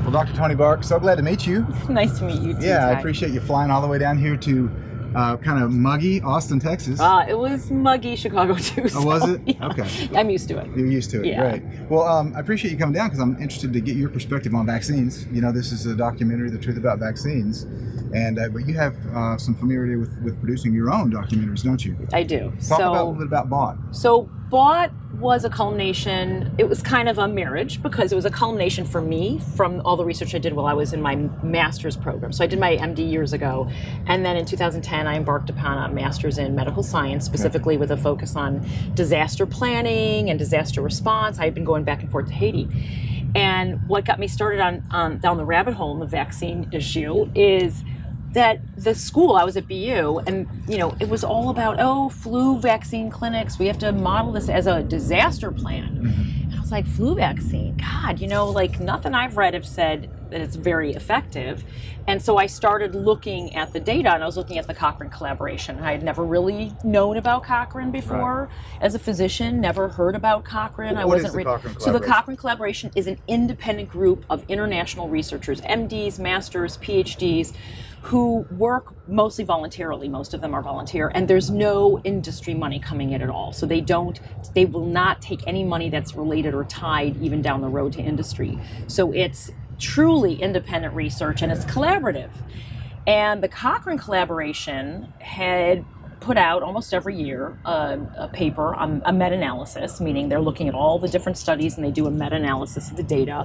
Well, Dr. Toni Bark, so glad to meet you. Nice to meet you too. Yeah, Ty. I appreciate you flying all the way down here to kind of muggy Austin, Texas. It was muggy Chicago too. Oh, was so, it? Yeah. Okay. I'm used to it. You're used to it, Yeah. Great. Well, I appreciate you coming down because I'm interested to get your perspective on vaccines. You know, this is a documentary, The Truth About Vaccines, and but you have some familiarity with producing your own documentaries, don't you? I do. Talk about a little bit about BOT. So BOT was a culmination. It was kind of a marriage because it was a culmination for me from all the research I did while I was in my master's program. So I did my MD years ago, and then in 2010 I embarked upon a master's in medical science, specifically with a focus on disaster planning and disaster response. I had been going back and forth to Haiti. And what got me started on down the rabbit hole in the vaccine issue is that the school, I was at BU, and it was all about, flu vaccine clinics, we have to model this as a disaster plan. And I was like, flu vaccine, God, like nothing I've read have said that it's very effective. And so I started looking at the data, and I was looking at the Cochrane collaboration. I had never really known about Cochrane before. Right. As a physician, never heard about Cochrane. What is the Cochrane collaboration? So the Cochrane collaboration is an independent group of international researchers, MDs, masters, PhDs, who work mostly voluntarily. Most of them are volunteer, and there's no industry money coming in at all. So they will not take any money that's related or tied even down the road to industry. So it's truly independent research, and it's collaborative. And the Cochrane collaboration had put out almost every year a paper on a meta-analysis, meaning they're looking at all the different studies and they do a meta-analysis of the data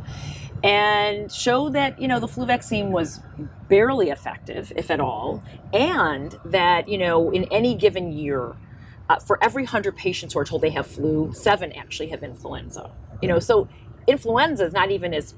and show that, the flu vaccine was barely effective, if at all, and that, in any given year, for every 100 patients who are told they have flu, 7 actually have influenza. So influenza is not even as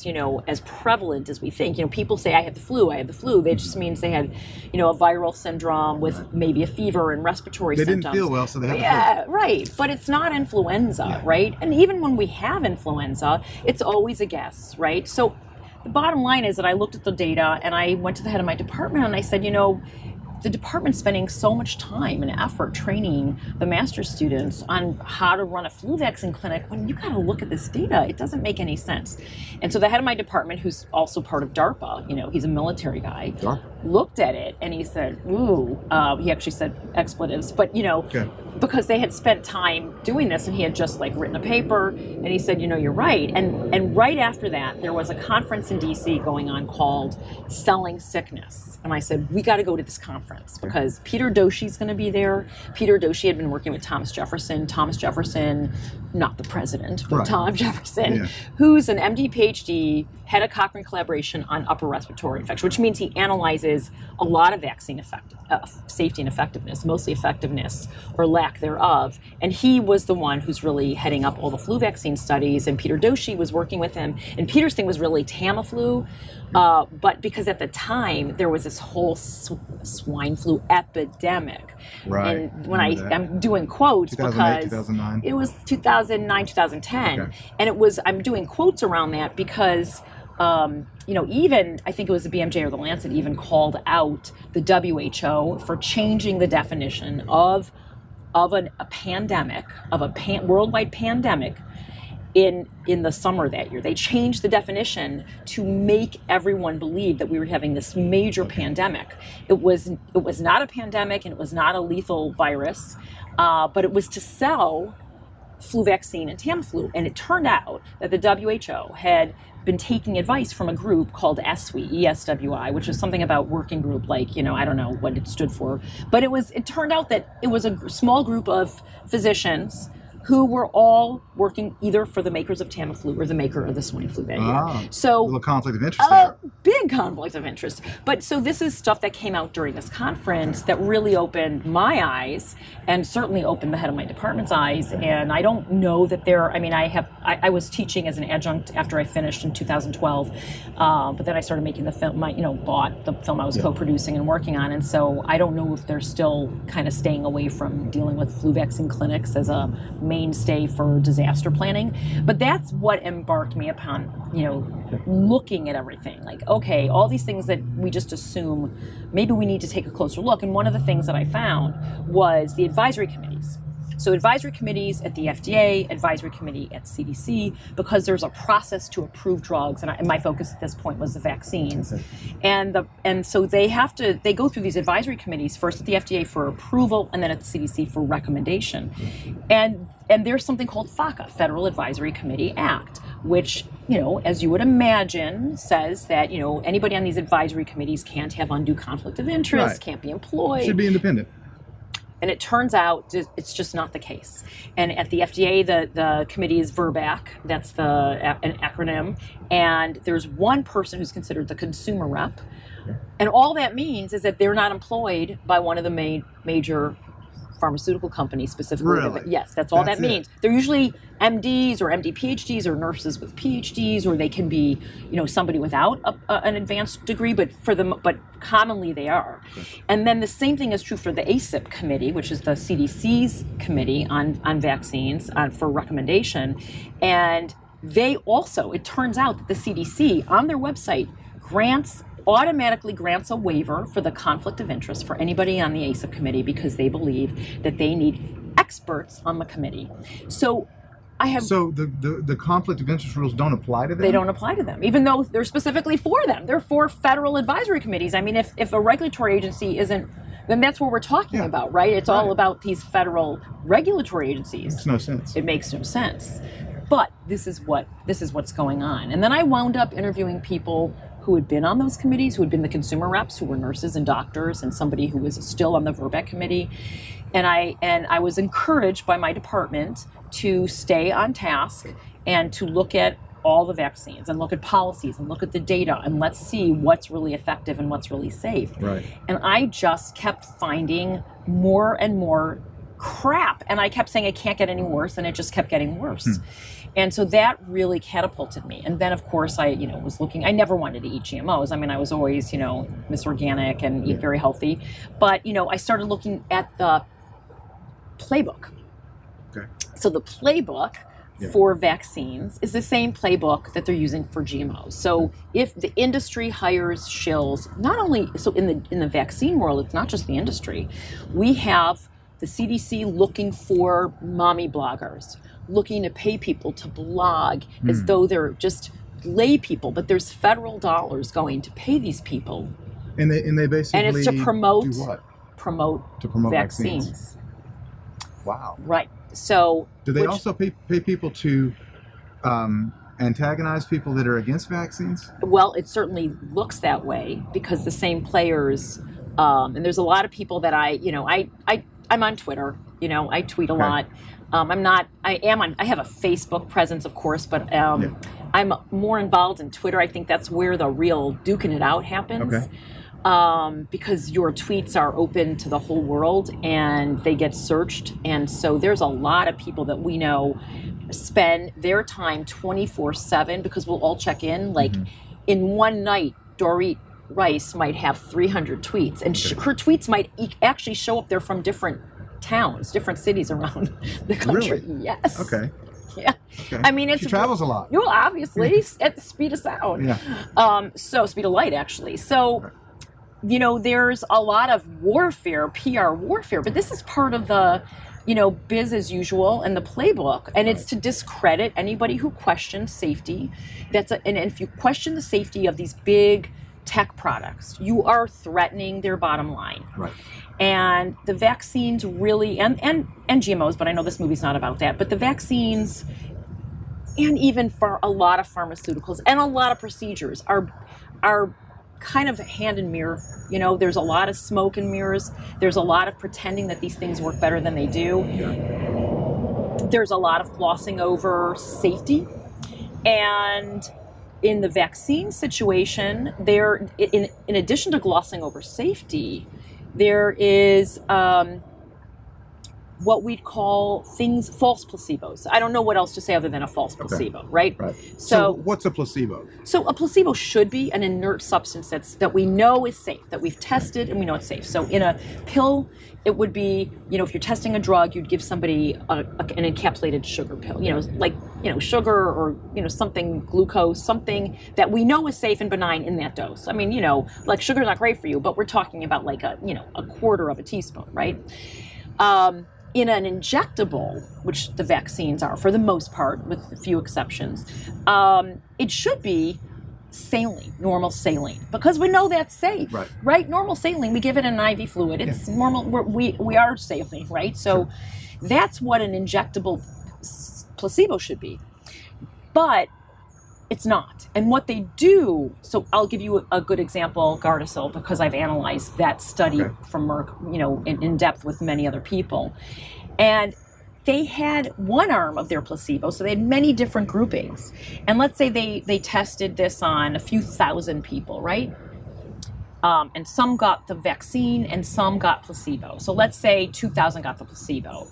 prevalent as we think. People say I have the flu. That just means they had, a viral syndrome with maybe a fever and respiratory symptoms. They didn't feel well, so they had the flu. Yeah, right. But it's not influenza, right? And even when we have influenza, it's always a guess, right? So the bottom line is that I looked at the data and I went to the head of my department and I said, the department's spending so much time and effort training the master's students on how to run a flu vaccine clinic when you got to look at this data. It doesn't make any sense. And so the head of my department, who's also part of DARPA, he's a military guy, looked at it and he said, ooh, he actually said expletives, but okay. Because they had spent time doing this and he had just written a paper and he said, you're right. And right after that, there was a conference in DC going on called Selling Sickness. And I said, we got to go to this conference because Peter Doshie's going to be there. Peter Doshie had been working with Thomas Jefferson. Thomas Jefferson, not the president, but Tom Jefferson, who's an MD, PhD, head of Cochrane collaboration on upper respiratory infection, which means he analyzes a lot of vaccine safety and effectiveness, mostly effectiveness or lack thereof. And he was the one who's really heading up all the flu vaccine studies, and Peter Doshie was working with him. And Peter's thing was really Tamiflu, but because at the time there was this whole swine flu epidemic. Right. And when I'm doing quotes because 2009. It was 2009, 2010. And I'm doing quotes around that because even I think it was the BMJ or the Lancet even called out the WHO for changing the definition of a pandemic, of a worldwide pandemic in the summer that year. They changed the definition to make everyone believe that we were having this major pandemic. It was not a pandemic and it was not a lethal virus, but it was to sell flu vaccine and Tamiflu. And it turned out that the WHO had been taking advice from a group called ESWI, ESWI, which is something about working group, I don't know what it stood for. But it turned out that it was a small group of physicians who were all working either for the makers of Tamiflu or the maker of the swine flu that year. So a little conflict of interest there. Big conflict of interest. But so this is stuff that came out during this conference that really opened my eyes and certainly opened the head of my department's eyes. And I don't know that I was teaching as an adjunct after I finished in 2012, but then I started making the film, bought the film I was co-producing and working on. And so I don't know if they're still kind of staying away from dealing with flu vaccine clinics as a mainstay for disaster planning. But that's what embarked me upon, looking at everything. Okay, all these things that we just assume, maybe we need to take a closer look. And one of the things that I found was the advisory committees. So advisory committees at the FDA, advisory committee at CDC, because there's a process to approve drugs, and my focus at this point was the vaccines. And so they go through these advisory committees, first at the FDA for approval, and then at the CDC for recommendation. And there's something called FACA, Federal Advisory Committee Act, which, as you would imagine, says that, anybody on these advisory committees can't have undue conflict of interest, Right. can't be employed. Should be independent. And it turns out it's just not the case. And at the FDA, the committee is VRBAC, that's an acronym, and there's one person who's considered the consumer rep. And all that means is that they're not employed by one of the major pharmaceutical companies specifically. Really? Yes, that's all That's that means. They're usually MDs or MD PhDs or nurses with PhDs, or they can be, somebody without an advanced degree, but commonly they are. Okay. And then the same thing is true for the ACIP committee, which is the CDC's committee on vaccines for recommendation. And they also, it turns out that the CDC on their website automatically grants a waiver for the conflict of interest for anybody on the ACIP committee, because they believe that they need experts on the committee. So the conflict of interest rules don't apply to them? They don't apply to them, even though they're specifically for them. They're for federal advisory committees. I mean, if a regulatory agency isn't, then that's what we're talking about, right? It's all about these federal regulatory agencies. Makes no sense. It makes no sense. But this is what's going on. And then I wound up interviewing people who had been on those committees, who had been the consumer reps, who were nurses and doctors, and somebody who was still on the VRBAC committee. And I was encouraged by my department to stay on task and to look at all the vaccines and look at policies and look at the data, and let's see what's really effective and what's really safe. Right. And I just kept finding more and more crap, and I kept saying it can't get any worse, and it just kept getting worse. And so that really catapulted me. And then, of course, I was looking. I never wanted to eat GMOs. I mean, I was always, Miss Organic and eat very healthy. But, I started looking at the playbook. Okay. So the playbook for vaccines is the same playbook that they're using for GMOs. So if the industry hires shills, not only so in the vaccine world, it's not just the industry. We have the CDC looking for mommy bloggers, looking to pay people to blog as though they're just lay people, but there's federal dollars going to pay these people. And they basically, and it's to promote do what? Promote vaccines. Wow. Right. So do they also pay people to antagonize people that are against vaccines? Well, it certainly looks that way, because the same players, and there's a lot of people that I'm on Twitter. I tweet a lot. I have a Facebook presence, of course, but I'm more involved in Twitter. I think that's where the real duking it out happens. Okay. Because your tweets are open to the whole world and they get searched. And so there's a lot of people that we know spend their time 24/7, because we'll all check in. Like in one night, Dorit Rice might have 300 tweets, and her tweets might actually show up there from different towns, different cities around the country. Really? Yes. Okay. Yeah. Okay. I mean, she travels a lot. Well, obviously, at the speed of sound. Yeah. So speed of light, actually. So, there's a lot of warfare, PR warfare, but this is part of the, biz as usual and the playbook, and it's to discredit anybody who questions safety. And if you question the safety of these big tech products, you are threatening their bottom line. Right. And the vaccines really, and GMOs, but I know this movie's not about that, but the vaccines, and even for a lot of pharmaceuticals and a lot of procedures are kind of hand in mirror. There's a lot of smoke and mirrors. There's a lot of pretending that these things work better than they do. Yeah. There's a lot of glossing over safety. And in the vaccine situation, in addition to glossing over safety, there is what we'd call false placebos. I don't know what else to say other than a false placebo, right? So what's a placebo? So a placebo should be an inert substance that we know is safe, that we've tested and we know it's safe. So in a pill, it would be, if you're testing a drug, you'd give somebody an encapsulated sugar pill, sugar or, something, glucose, something that we know is safe and benign in that dose. I mean, like sugar's not great for you, but we're talking about like a quarter of a teaspoon, right? in an injectable, which the vaccines are for the most part, with a few exceptions, it should be saline, normal saline, because we know that's safe, right? Normal saline, we give it an IV fluid. It's normal. We are saline, right? So that's what an injectable placebo should be. But it's not. And what they do, so I'll give you a good example, Gardasil, because I've analyzed that study from Merck, in depth with many other people. And they had one arm of their placebo, so they had many different groupings. And let's say they tested this on a few thousand people, right? And some got the vaccine and some got placebo. So let's say 2,000 got the placebo.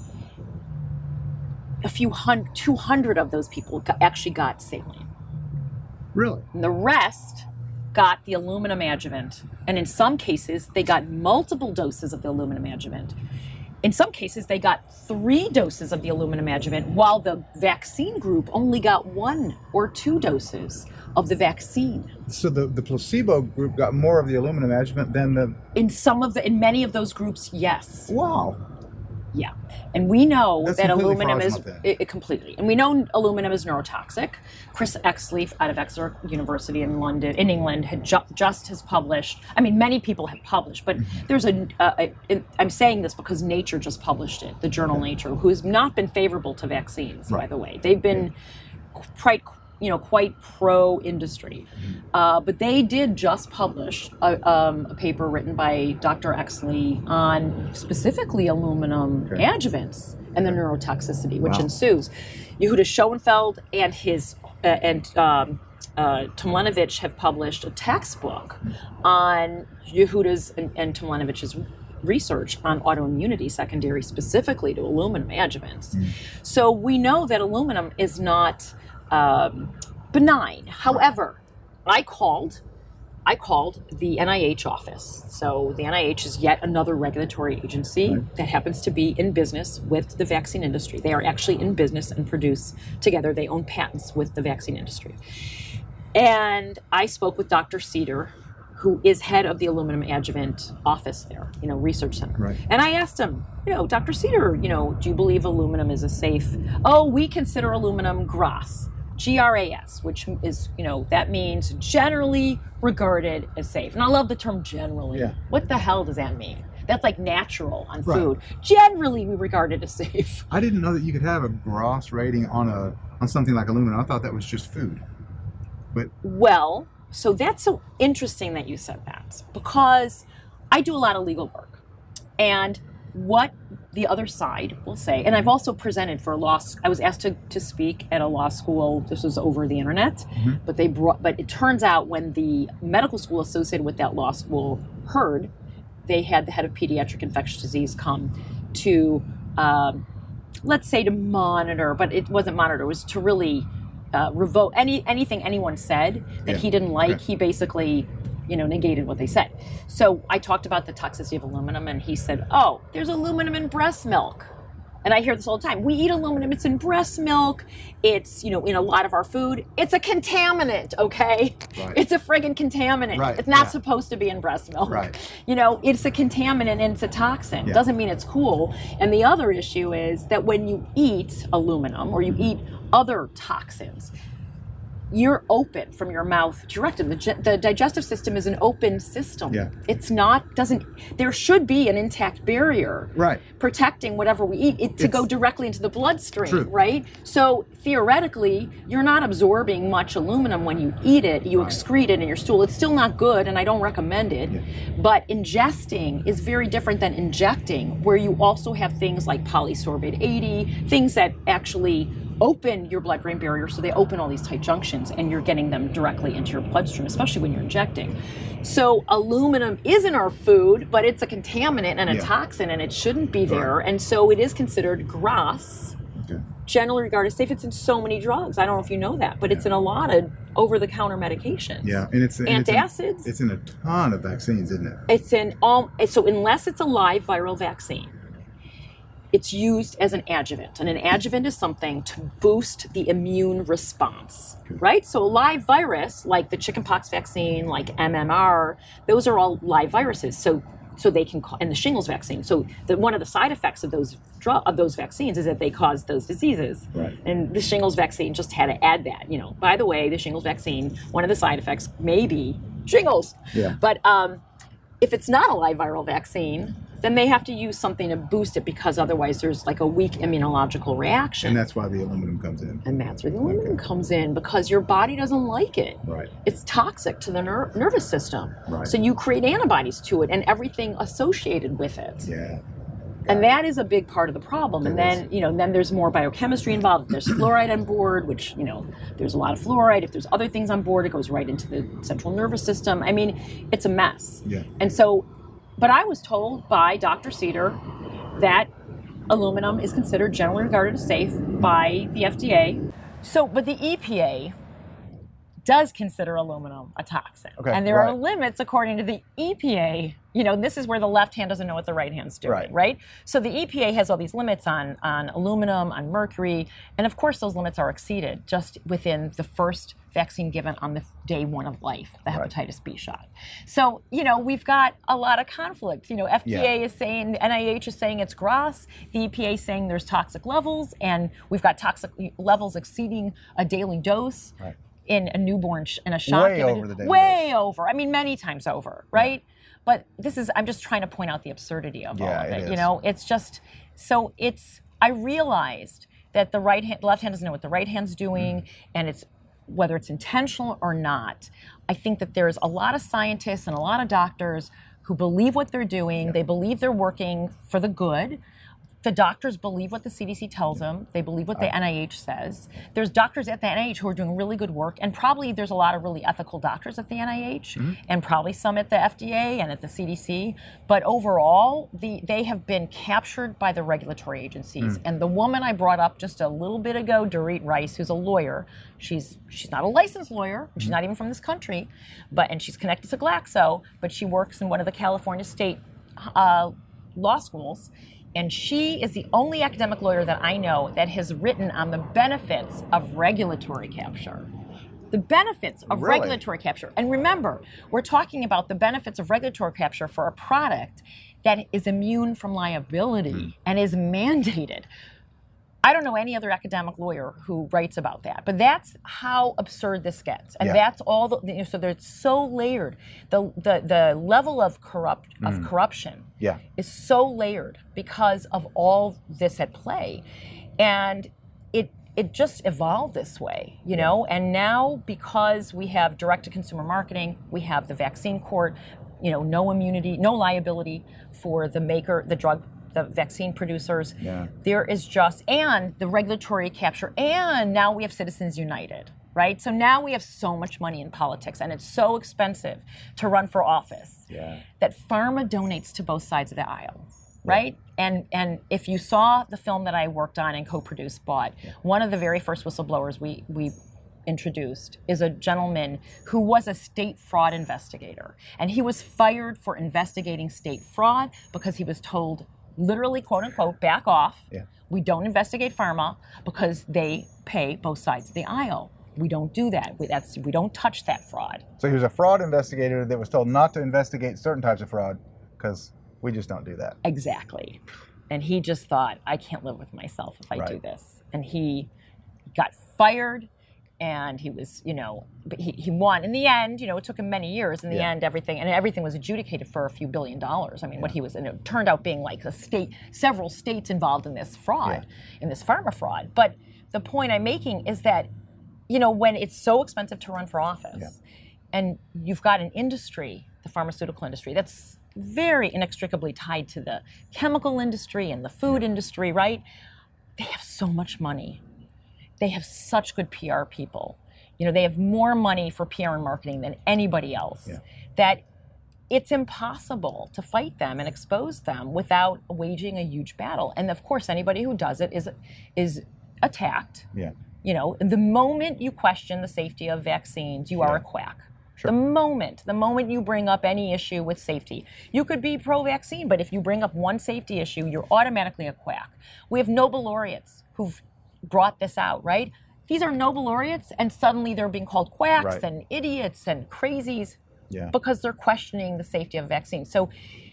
200 of those people actually got saline. Really? And the rest got the aluminum adjuvant. And in some cases, they got multiple doses of the aluminum adjuvant. In some cases, they got 3 doses of the aluminum adjuvant, while the vaccine group only got 1 or 2 doses of the vaccine. So the placebo group got more of the aluminum adjuvant than the... In many of those groups, yes. Wow. Yeah. And we know That's that completely aluminum is fraudulent completely. And we know aluminum is neurotoxic. Chris Exley out of Exeter University in England had just has published. I mean, many people have published, but there's I'm saying this because Nature just published it, the journal Nature, who has not been favorable to vaccines, by the way. They've been quite pro-industry. But they did just publish a paper written by Dr. Exley on specifically aluminum adjuvants and the neurotoxicity which ensues. Yehuda Schoenfeld and Tomlanovic have published a textbook on Yehuda's and Tomlanovich's research on autoimmunity secondary specifically to aluminum adjuvants. So we know that aluminum is not benign. However, I called the NIH office. So the NIH is yet another regulatory agency that happens to be in business with the vaccine industry. They are actually in business and produce together. They own patents with the vaccine industry. And I spoke with Dr. Cedar, who is head of the aluminum adjuvant office there, research center. And I asked him, Dr. Cedar, do you believe aluminum is a safe? Oh, we consider aluminum GRAS, GRAS, which is, that means generally regarded as safe. And I love the term generally. What the hell does that mean? That's like natural on food. Generally, we regard it as safe. I didn't know that you could have a GRAS rating on something like aluminum. I thought that was just food. But well, so that's so interesting that you said that, because I do a lot of legal work, and what the other side will say, and I've also presented for I was asked to speak at a law school. This was over the internet, but it turns out when the medical school associated with that law school heard, they had the head of pediatric infectious disease come to, let's say to monitor, but it wasn't monitor, it was to really revoke anything anyone said that he didn't like. He basically negated what they said. So I talked about the toxicity of aluminum, and he said, oh, there's aluminum in breast milk. And I hear this all the time. We eat aluminum. It's in breast milk. It's, in a lot of our food. It's a contaminant, okay? It's a friggin' contaminant. It's not supposed to be in breast milk. It's a contaminant and it's a toxin. Doesn't mean it's cool. And the other issue is that when you eat aluminum or you eat other toxins, you're open from your mouth to your rectum. The digestive system is an open system. It's not, there should be an intact barrier protecting whatever we eat to go directly into the bloodstream, right? So theoretically, you're not absorbing much aluminum when you eat it. You excrete it in your stool. It's still not good, and I don't recommend it. But ingesting is very different than injecting, where you also have things like polysorbate 80, things that actually open your blood-brain barrier, so they open all these tight junctions and you're getting them directly into your bloodstream, especially when you're injecting. So aluminum is in our food, but it's a contaminant and a toxin, and it shouldn't be there. And so it is considered GRAS, generally regarded as safe. It's in so many drugs. I don't know if you know that, but it's in a lot of over-the-counter medications. And it's antacids. It's in a ton of vaccines, isn't it? It's in so unless it's a live viral vaccine, it's used as an adjuvant. And an adjuvant is something to boost the immune response, right? So a live virus, like the chickenpox vaccine, like MMR, those are all live viruses. So so they can and the shingles vaccine. So one of the side effects of those vaccines is that they cause those diseases. Right. And the shingles vaccine just had to add that. By the way, the shingles vaccine, one of the side effects may be shingles. Yeah. But if it's not a live viral vaccine, then they have to use something to boost it, because otherwise there's like a weak immunological reaction. And that's why the aluminum comes in. And that's where the aluminum comes in, because your body doesn't like it. Right. It's toxic to the nervous system. Right. So you create antibodies to it and everything associated with it. Yeah. And that is a big part of the problem. And then, then there's more biochemistry involved. There's fluoride on board, which, there's a lot of fluoride. If there's other things on board, it goes right into the central nervous system. I mean, it's a mess. Yeah. And so, but I was told by Dr. Cedar that aluminum is considered generally regarded as safe by the FDA. So, but the EPA does consider aluminum a toxin. Okay, and there are limits according to the EPA. This is where the left hand doesn't know what the right hand's doing, right? So the EPA has all these limits on aluminum, on mercury, and of course those limits are exceeded just within the first vaccine given on the day one of life, the hepatitis B shot. So, we've got a lot of conflict. FDA is saying, NIH is saying it's gross, the EPA is saying there's toxic levels, and we've got toxic levels exceeding a daily dose. Right. In a newborn, in a shot. Way over the daily Way over. I mean, many times over, right? Yeah. But I'm just trying to point out the absurdity of all of it. It's just, I realized that the left hand doesn't know what the right hand's doing, and it's, whether it's intentional or not, I think that there's a lot of scientists and a lot of doctors who believe what they're doing. They believe they're working for the good. The doctors believe what the CDC tells them. They believe what the NIH says. There's doctors at the NIH who are doing really good work, and probably there's a lot of really ethical doctors at the NIH, and probably some at the FDA and at the CDC. But overall, they have been captured by the regulatory agencies. And the woman I brought up just a little bit ago, Dorit Rice, who's a lawyer, she's not a licensed lawyer, she's not even from this country, and she's connected to Glaxo, but she works in one of the California state law schools. And she is the only academic lawyer that I know that has written on the benefits of regulatory capture. The benefits of regulatory capture. And remember, we're talking about the benefits of regulatory capture for a product that is immune from liability and is mandated. I don't know any other academic lawyer who writes about that, but that's how absurd this gets, and that's all. So they're so layered. The level of corruption is so layered because of all this at play, and it just evolved this way, And now, because we have direct-to-consumer marketing, we have the vaccine court, no immunity, no liability for the maker, the vaccine producers. There is and the regulatory capture, and now we have Citizens United, right? So now we have so much money in politics, and it's so expensive to run for office that pharma donates to both sides of the aisle, right? And if you saw the film that I worked on and co-produced, one of the very first whistleblowers we introduced is a gentleman who was a state fraud investigator, and he was fired for investigating state fraud because he was told, literally, quote unquote, back off. We don't investigate pharma because they pay both sides of the aisle. We don't do that. We don't touch that fraud. So he was a fraud investigator that was told not to investigate certain types of fraud because we just don't do that. Exactly. And he just thought, I can't live with myself if I do this. And he got fired. And he was, but he won. In the end, it took him many years. In the end, everything was adjudicated for a few $1 billion. I mean, what he was, and it turned out being like several states involved in this fraud, in this pharma fraud. But the point I'm making is that, when it's so expensive to run for office, and you've got an industry, the pharmaceutical industry, that's very inextricably tied to the chemical industry and the food industry, right? They have so much money. They have such good PR people. They have more money for PR and marketing than anybody else. That it's impossible to fight them and expose them without waging a huge battle. And of course, anybody who does it is attacked. The moment you question the safety of vaccines, you are a quack. The moment you bring up any issue with safety, you could be pro-vaccine, but if you bring up one safety issue, you're automatically a quack. We have Nobel laureates who've brought this out, right? These are Nobel laureates, and suddenly they're being called quacks and idiots and crazies because they're questioning the safety of vaccines. So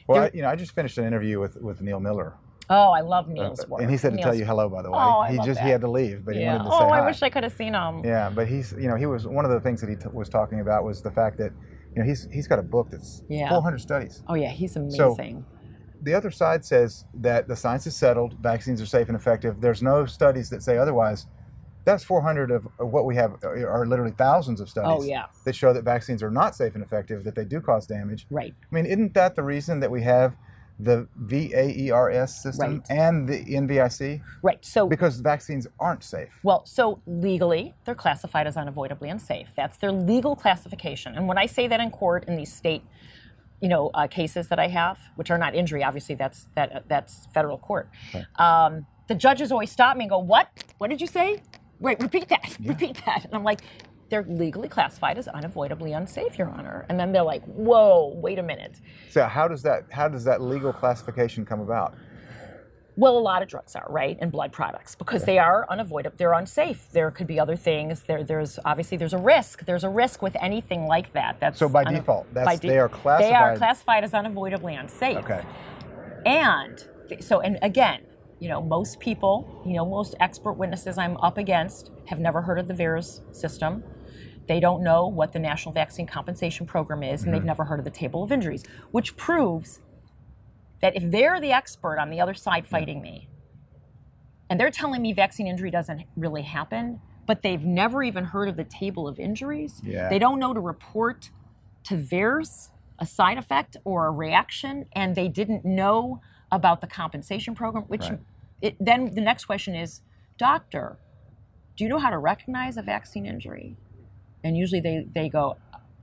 Well, I just finished an interview with Neil Miller. Oh, I love Neil's work. And he said to tell you hello, by the way. Oh, I he love just that. he had to leave, but he wanted to say Oh, hi. I wish I could have seen him. Yeah, but he was one of the things that he was talking about was the fact that he's got a book that's 400 studies. Oh yeah, he's amazing. So, the other side says that the science is settled, vaccines are safe and effective. There's no studies that say otherwise. That's 400 of what we have are literally thousands of studies that show that vaccines are not safe and effective, that they do cause damage. Right. I mean, isn't that the reason that we have the VAERS system and the NVIC? Right. So because vaccines aren't safe. Well, so legally, they're classified as unavoidably unsafe. That's their legal classification. And when I say that in court in these state cases that I have, which are not injury, obviously that's federal court. Okay. The judges always stop me and go, "What? What did you say? Wait, repeat that. Yeah. Repeat that." And I'm like, "They're legally classified as unavoidably unsafe, Your Honor." And then they're like, "Whoa, wait a minute." So how does that legal classification come about? Well, a lot of drugs are, right, and blood products, because they are unavoidable. They're unsafe. There could be other things. There's a risk. There's a risk with anything like that. That's so by default, they are classified. They are classified as unavoidably unsafe. Okay. And so, and again, most people, most expert witnesses I'm up against have never heard of the VAERS system. They don't know what the National Vaccine Compensation Program is, and they've never heard of the Table of Injuries, which proves that if they're the expert on the other side fighting me, and they're telling me vaccine injury doesn't really happen, but they've never even heard of the Table of Injuries, they don't know to report to VAERS a side effect or a reaction, and they didn't know about the compensation program, which then the next question is, doctor, do you know how to recognize a vaccine injury? And usually they go,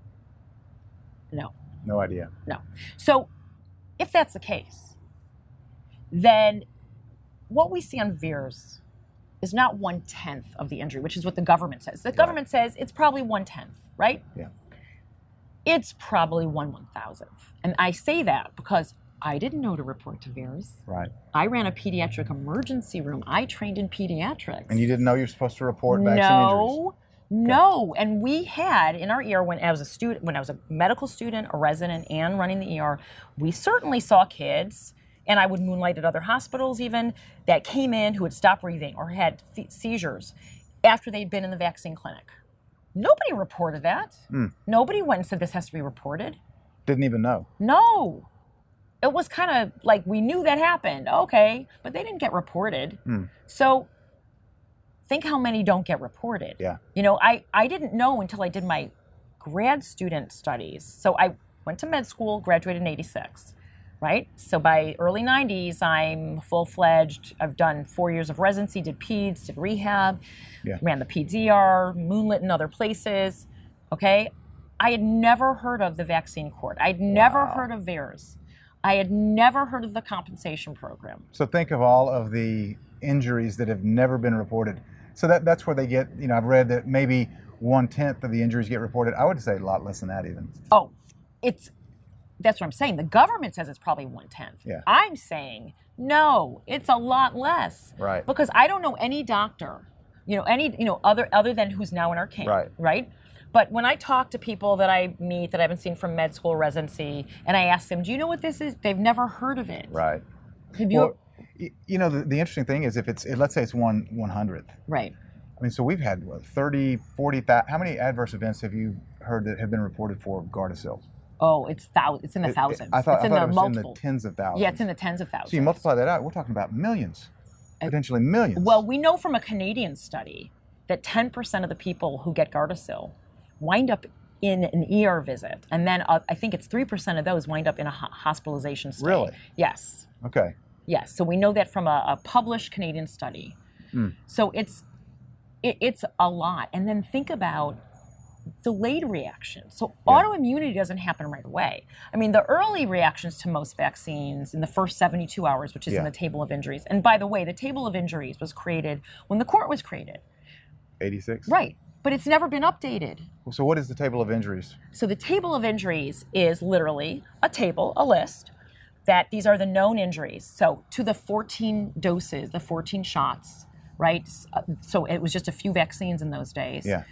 no. No idea. No. So if that's the case, then what we see on VAERS is not 1/10 of the injury, which is what the government says. The government says it's probably 1/10, right? Yeah. It's probably 1/1000th. And I say that because I didn't know to report to VAERS. Right. I ran a pediatric emergency room. I trained in pediatrics. And you didn't know you're supposed to report vaccine injuries? No. And we had in our ER when I was a medical student, a resident, and running the ER, we certainly saw kids, and I would moonlight at other hospitals even, that came in who had stopped breathing or had seizures after they'd been in the vaccine clinic. Nobody reported that. Nobody went and said this has to be reported. Didn't even know. No. It was kind of like we knew that happened. Okay. But they didn't get reported. So think how many don't get reported. Yeah. I didn't know until I did my grad student studies. So I went to med school, graduated in 86, right? So by early 90s, I'm full-fledged. I've done 4 years of residency, did peds, did rehab, ran the peds ER, moonlit in other places, okay? I had never heard of the vaccine court. I'd never heard of VAERS. I had never heard of the compensation program. So think of all of the injuries that have never been reported. So that's where they get, I've read that maybe 1/10 of the injuries get reported. I would say a lot less than that even. Oh, that's what I'm saying. The government says it's probably 1/10. Yeah. I'm saying, no, it's a lot less. Right. Because I don't know any doctor, other than who's now in our camp. Right. But when I talk to people that I meet that I haven't seen from med school residency, and I ask them, do you know what this is? They've never heard of it. Right. Have you? Well, the interesting thing is let's say it's 1/100th. Right. I mean, so we've had 30, 40, how many adverse events have you heard that have been reported for Gardasil? Oh, it's in the thousands. I thought it's it was in the tens of thousands. Yeah, it's in the tens of thousands. So you multiply that out, we're talking about millions, potentially millions. Well, we know from a Canadian study that 10% of the people who get Gardasil wind up in an ER visit. And then I think it's 3% of those wind up in a hospitalization stay. Really? Yes. Okay. Yes. So we know that from a published Canadian study. So it's a lot. And then think about delayed reactions. So autoimmunity doesn't happen right away. I mean, the early reactions to most vaccines in the first 72 hours, which is in the Table of Injuries. And by the way, the Table of Injuries was created when the court was created. 86? Right. But it's never been updated. So what is the Table of Injuries? So the Table of Injuries is literally a table, a list, that these are the known injuries. So to the 14 doses, the 14 shots, right? So it was just a few vaccines in those days. Yeah.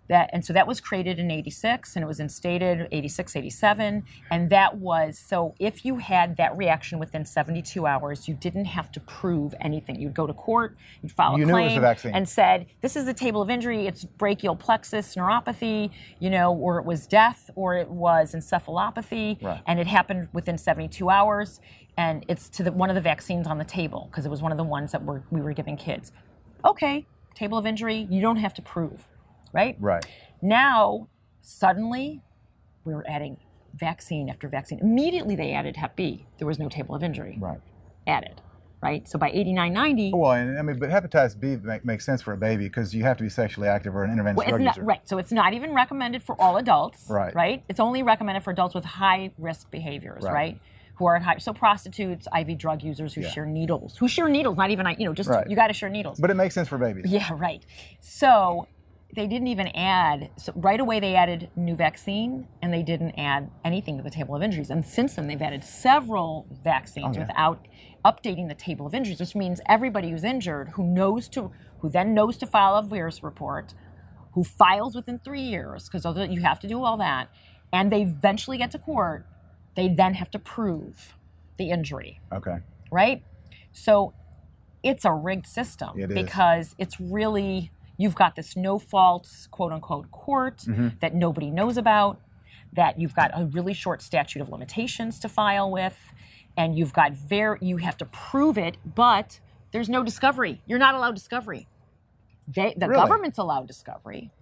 And so that was created in 86, and it was instated 86, 87. And that was, so if you had that reaction within 72 hours, you didn't have to prove anything. You'd go to court, you'd file a claim, and said, this is the table of injury, it's brachial plexus neuropathy, or it was death, or it was encephalopathy, and it happened within 72 hours, and it's to one of the vaccines on the table, because it was one of the ones that we were giving kids. Okay, table of injury, you don't have to prove. Right? Right. Now, suddenly, we were adding vaccine after vaccine. Immediately, they added Hep B. There was no table of injury. Right. Added. Right? So by 89, 90... Well, but hepatitis B makes sense for a baby because you have to be sexually active or an intervention drug user. Right. So it's not even recommended for all adults. Right. Right? It's only recommended for adults with high-risk behaviors, right? Who are at high... So prostitutes, IV drug users who share needles. not even, you got to share needles. But it makes sense for babies. Yeah, right. So... They didn't even add, so right away they added new vaccine, and they didn't add anything to the table of injuries. And since then, they've added several vaccines without updating the table of injuries, which means everybody who's injured, who then knows to file a VAERS report, who files within 3 years, because you have to do all that, and they eventually get to court, they then have to prove the injury. Okay. Right? So it's a rigged system because it's really... You've got this no-fault, quote-unquote, court that nobody knows about, that you've got a really short statute of limitations to file with, and you have to prove it, but there's no discovery. You're not allowed discovery. The government's allowed discovery.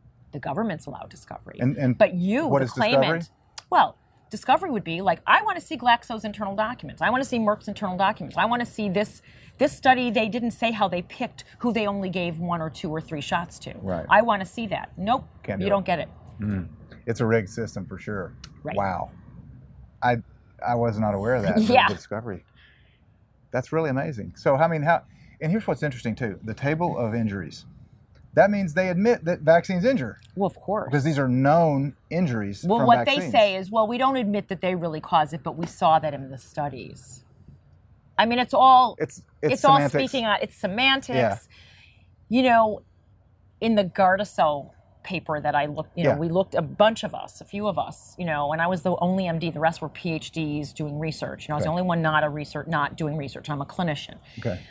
But you, the claimant... Well, discovery would be like, I want to see Glaxo's internal documents. I want to see Merck's internal documents. I want to see this study. They didn't say how they picked who they only gave 1 or 2 or 3 shots to. Right. I want to see that. Nope. You don't get it. It's a rigged system for sure. Right. Wow. I was not aware of that. Discovery. That's really amazing. So, and here's what's interesting too. The table of injuries. That means they admit that vaccines injure. Well, of course. Because these are known injuries from what vaccines. They say is, we don't admit that they really cause it, but we saw that in the studies. I mean, it's all all speaking on, it's semantics. Yeah. In the Gardasil paper that I looked, we looked, a few of us, and I was the only MD, the rest were PhDs doing research. I was the only one not doing research. I'm a clinician. Okay.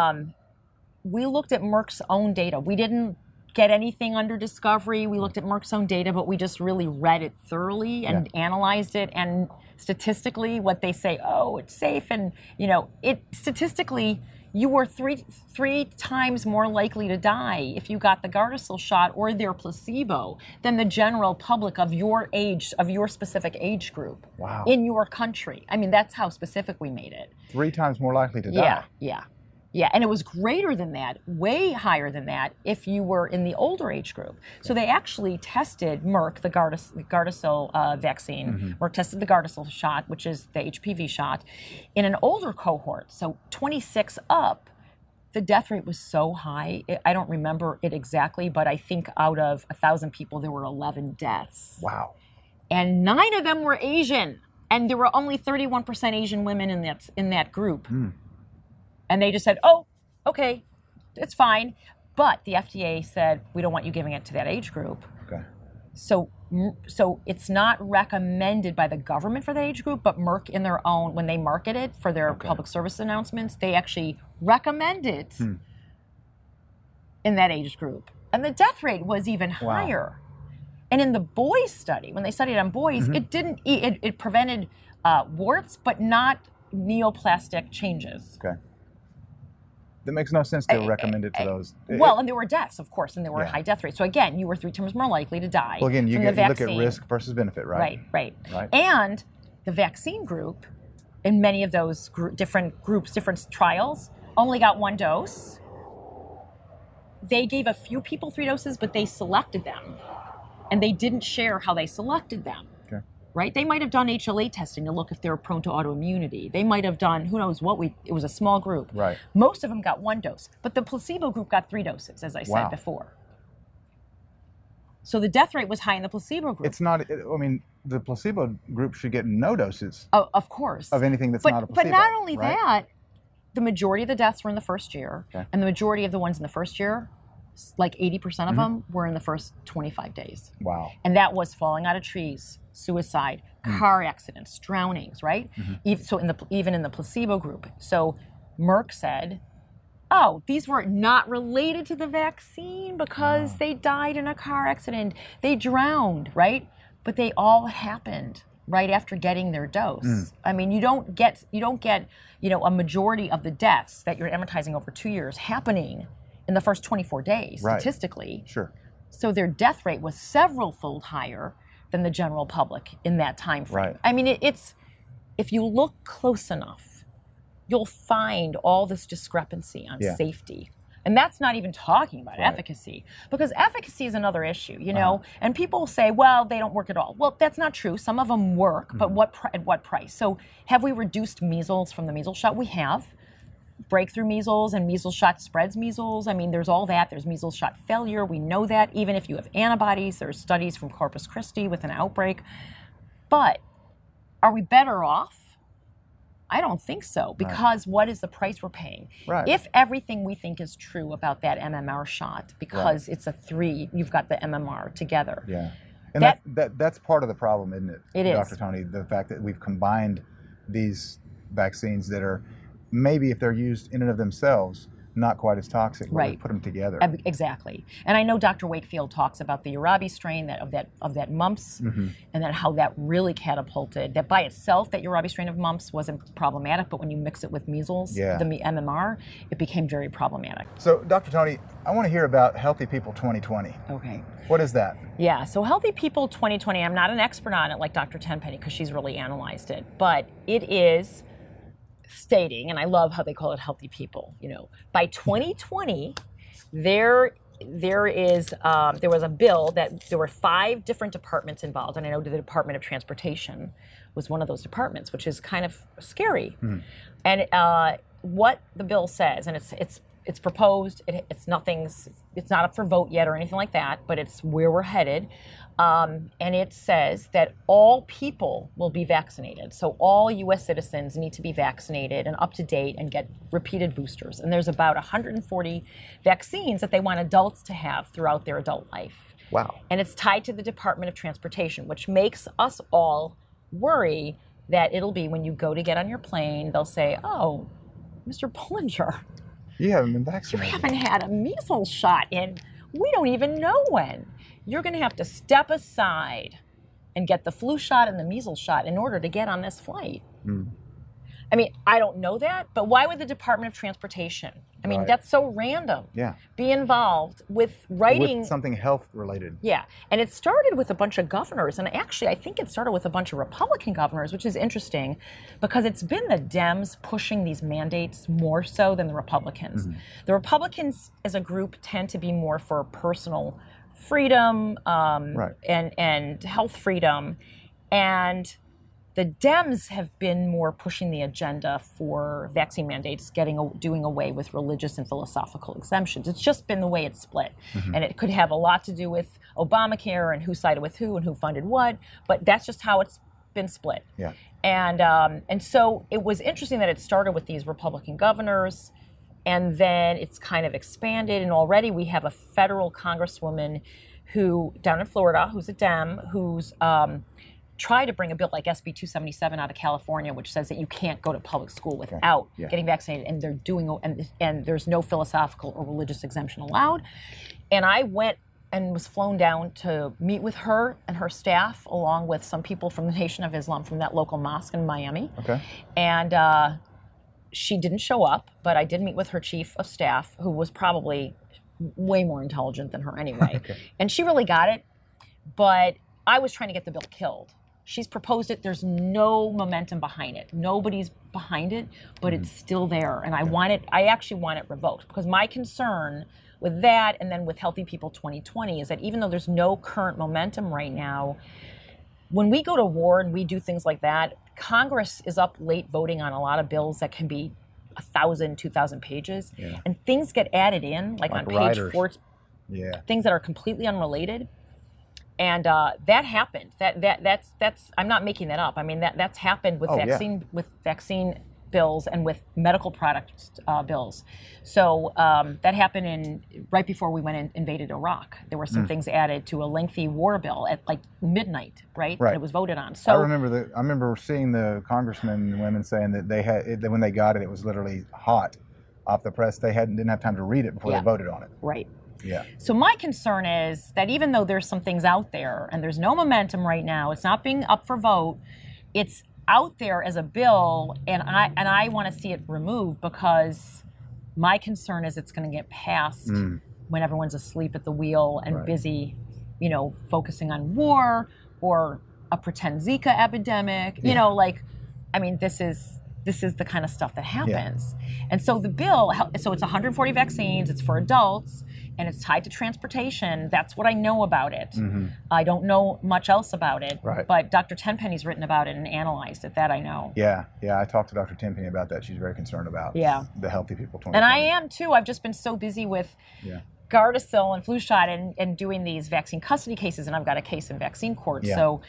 We looked at Merck's own data. We didn't get anything under discovery. We looked at Merck's own data, but we just really read it thoroughly and analyzed it. And statistically, what they say, it's safe. And, statistically, you were three times more likely to die if you got the Gardasil shot or their placebo than the general public of your age, of your specific age group. Wow. In your country. I mean, that's how specific we made it. 3 times more likely to die. Yeah, and it was greater than that, way higher than that, if you were in the older age group. So they actually tested Merck, the Gardasil vaccine. Merck tested the Gardasil shot, which is the HPV shot, in an older cohort. So 26 up, the death rate was so high. I don't remember it exactly, but I think out of 1,000 people, there were 11 deaths. Wow. And 9 of them were Asian, and there were only 31% Asian women in that group. And they just said, okay, it's fine. But the FDA said, we don't want you giving it to that age group. Okay. So it's not recommended by the government for the age group, but Merck in their own, when they market it for their public service announcements, they actually recommend it in that age group. And the death rate was even higher. And in the boys study, when they studied on boys, it prevented warts, but not neoplastic changes. Okay. That makes no sense to recommend it to those. And there were deaths, of course, and there were high death rates. So again, you were 3 times more likely to die. Well, again, you look at risk versus benefit, right? Right. And the vaccine group, in many of those different trials, only got 1 dose. They gave a few people 3 doses, but they selected them. And they didn't share how they selected them. Right? They might have done HLA testing to look if they were prone to autoimmunity. They might have done, who knows what, it was a small group. Right. Most of them got 1 dose, but the placebo group got 3 doses, as I said before. So the death rate was high in the placebo group. It's not, the placebo group should get no doses. Of course. Of anything that's not a placebo. But not only that, the majority of the deaths were in the first year, and the majority of the ones in the first year like 80% of them were in the first 25 days. Wow. And that was falling out of trees, suicide, car accidents, drownings, right? So even in the placebo group. So Merck said, oh, these were not related to the vaccine because they died in a car accident. They drowned, right? But they all happened right after getting their dose. I mean, you don't get, a majority of the deaths that you're amortizing over 2 years happening in the first 24 days, statistically. Sure. So their death rate was several-fold higher than the general public in that time frame. Right. I mean, it's if you look close enough, you'll find all this discrepancy on safety. And that's not even talking about efficacy, because efficacy is another issue, and people say, well, they don't work at all. Well, that's not true. Some of them work, but at what price? So have we reduced measles from the measles shot? We have. Breakthrough measles and measles shot spreads measles. I mean, there's all that. There's measles shot failure. We know that. Even if you have antibodies, there's studies from Corpus Christi with an outbreak. But are we better off? I don't think so, because what is the price we're paying? Right. If everything we think is true about that MMR shot, because it's a 3, you've got the MMR together. Yeah. And that's part of the problem, isn't it? It is. Dr. Tony, the fact that we've combined these vaccines that are maybe, if they're used in and of themselves, not quite as toxic, but we put them together. Exactly. And I know Dr. Wakefield talks about the Urabi strain of that mumps, and then how that really catapulted. That by itself, that Urabi strain of mumps wasn't problematic, but when you mix it with measles, the MMR, it became very problematic. So, Dr. Tony, I want to hear about Healthy People 2020. Okay. What is that? Yeah, so Healthy People 2020, I'm not an expert on it like Dr. Tenpenny, because she's really analyzed it, but it is stating, and I love how they call it healthy people, by 2020, there was a bill that there were 5 different departments involved, and I know the Department of Transportation was one of those departments, which is kind of scary. And what the bill says, and it's proposed, it's not up for vote yet or anything like that, but it's where we're headed. And it says that all people will be vaccinated. So all U.S. citizens need to be vaccinated and up to date and get repeated boosters. And there's about 140 vaccines that they want adults to have throughout their adult life. Wow. And it's tied to the Department of Transportation, which makes us all worry that it'll be when you go to get on your plane, they'll say, oh, Mr. Pullinger, you haven't been vaccinated. You haven't had a measles shot in, we don't even know when. You're going to have to step aside and get the flu shot and the measles shot in order to get on this flight. I mean, I don't know that, but why would the Department of Transportation, I mean, that's so random, be involved with writing... With something health-related. Yeah, and it started with a bunch of governors, and actually I think it started with a bunch of Republican governors, which is interesting, because it's been the Dems pushing these mandates more so than the Republicans. The Republicans as a group tend to be more for personal freedom and health freedom, and the Dems have been more pushing the agenda for vaccine mandates, doing away with religious and philosophical exemptions. It's just been the way it's split. And it could have a lot to do with Obamacare and who sided with who and who funded what, but that's just how it's been split. Yeah. And so it was interesting that it started with these Republican governors, and then it's kind of expanded, and already we have a federal congresswoman who, down in Florida, who's a Dem, who's try to bring a bill like SB 277 out of California, which says that you can't go to public school without getting vaccinated, and they're doing, and there's no philosophical or religious exemption allowed. And I went and was flown down to meet with her and her staff, along with some people from the Nation of Islam from that local mosque in Miami. Okay. And she didn't show up, but I did meet with her chief of staff, who was probably way more intelligent than her anyway. And she really got it, but I was trying to get the bill killed. She's proposed it. There's no momentum behind it. Nobody's behind it, but it's still there. And I actually want it revoked, because my concern with that, and then with Healthy People 2020, is that even though there's no current momentum right now, when we go to war and we do things like that, Congress is up late voting on a lot of bills that can be 1,000, 2,000 pages, and things get added in, like on page 4, things that are completely unrelated. And that happened. That's I'm not making that up. I mean, that's happened with vaccine bills and with medical product bills. So that happened right before we invaded Iraq. There were some things added to a lengthy war bill at like midnight, right? Right. And it was voted on. So I remember seeing the congressmen and women saying that that when they got it, it was literally hot off the press. They didn't have time to read it before they voted on it. Right. Yeah. So my concern is that even though there's some things out there and there's no momentum right now, it's not being up for vote, it's out there as a bill, and I want to see it removed because my concern is it's going to get passed when everyone's asleep at the wheel and busy, focusing on war or a pretend Zika epidemic. This is the kind of stuff that happens. Yeah. And so the bill, so it's 140 vaccines, it's for adults, and it's tied to transportation. That's what I know about it. Mm-hmm. I don't know much else about it, but Dr. Tenpenny's written about it and analyzed it. That I know. Yeah, I talked to Dr. Tenpenny about that. She's very concerned about the healthy people. And I am too. I've just been so busy with Gardasil and flu shot and doing these vaccine custody cases, and I've got a case in vaccine court. Yeah. So,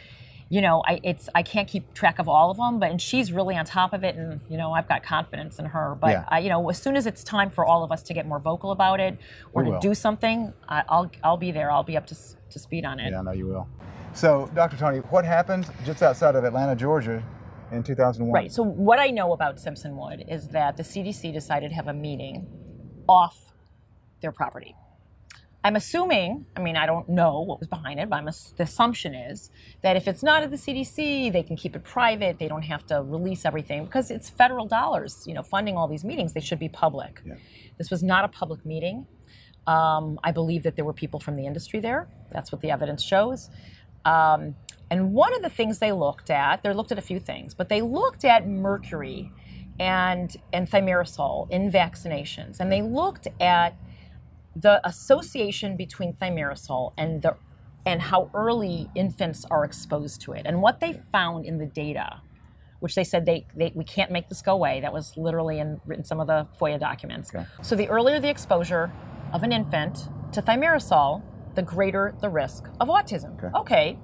I can't keep track of all of them, and she's really on top of it, and I've got confidence in her. But as soon as it's time for all of us to get more vocal about it or to do something, I'll be there. I'll be up to speed on it. Yeah, I know you will. So, Dr. Tony, what happened just outside of Atlanta, Georgia, in 2001? Right. So, what I know about Simpson Wood is that the CDC decided to have a meeting off their property. I'm assuming, I don't know what was behind it, but the assumption is that if it's not at the CDC, they can keep it private. They don't have to release everything because it's federal dollars, funding all these meetings. They should be public. Yeah. This was not a public meeting. I believe that there were people from the industry there. That's what the evidence shows. And one of the things they looked at a few things, but they looked at mercury and thimerosal in vaccinations. And they looked at the association between thimerosal and how early infants are exposed to it. And what they found in the data, which they said we can't make this go away. That was literally in some of the FOIA documents. Okay. So the earlier the exposure of an infant to thimerosal, the greater the risk of autism. Okay.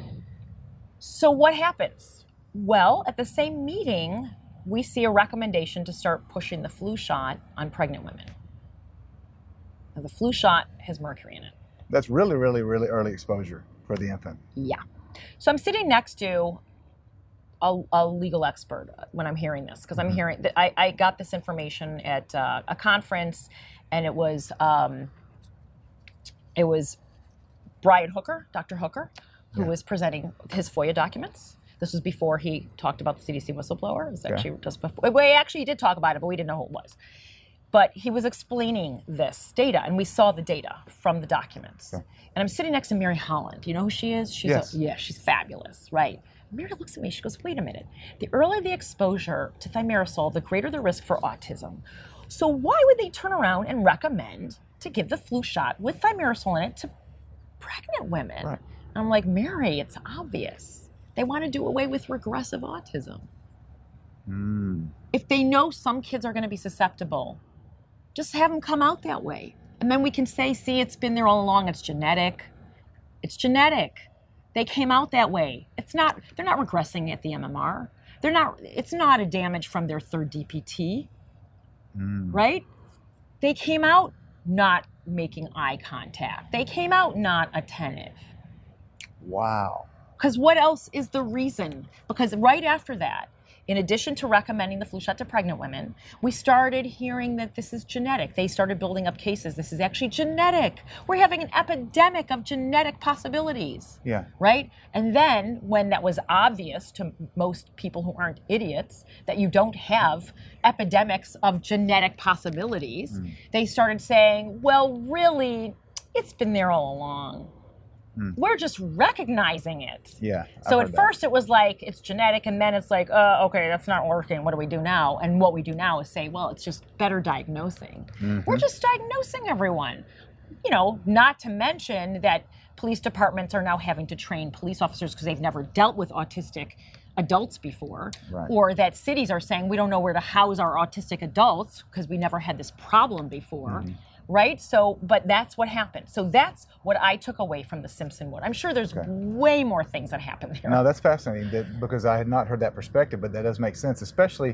So what happens? Well, at the same meeting, we see a recommendation to start pushing the flu shot on pregnant women. Now, the flu shot has mercury in it. That's really, really, really early exposure for the infant. Yeah. So I'm sitting next to a legal expert when I'm hearing this, because I'm hearing that I got this information at a conference, and it was Brian Hooker, Dr. Hooker, who was presenting his FOIA documents. This was before he talked about the CDC whistleblower. It was actually just before. Well, he did talk about it, but we didn't know who it was. But he was explaining this data, and we saw the data from the documents. Okay. And I'm sitting next to Mary Holland. Do you know who she is? She's fabulous, right? Mary looks at me, she goes, wait a minute. The earlier the exposure to thimerosal, the greater the risk for autism. So why would they turn around and recommend to give the flu shot with thimerosal in it to pregnant women? Right. And I'm like, Mary, it's obvious. They want to do away with regressive autism. If they know some kids are going to be susceptible, just have them come out that way. And then we can say, see, it's been there all along. It's genetic. It's genetic. They came out that way. They're not regressing at the MMR. It's not a damage from their third DPT, right? They came out not making eye contact. They came out not attentive. Wow. Because what else is the reason? Because right after that, in addition to recommending the flu shot to pregnant women, we started hearing that this is genetic. They started building up cases. This is actually genetic. We're having an epidemic of genetic possibilities. Yeah. Right? And then when that was obvious to most people who aren't idiots that you don't have epidemics of genetic possibilities, they started saying, well, really, it's been there all along. We're just recognizing it. Yeah. So at first it was like, it's genetic, and then it's like, okay, that's not working. What do we do now? And what we do now is say, well, it's just better diagnosing. We're just diagnosing everyone. Not to mention that police departments are now having to train police officers because they've never dealt with autistic adults before, or that cities are saying, we don't know where to house our autistic adults because we never had this problem before. Right? So, but that's what happened. So that's what I took away from the Simpson Wood. I'm sure there's way more things that happened there. No, that's fascinating because I had not heard that perspective, but that does make sense, especially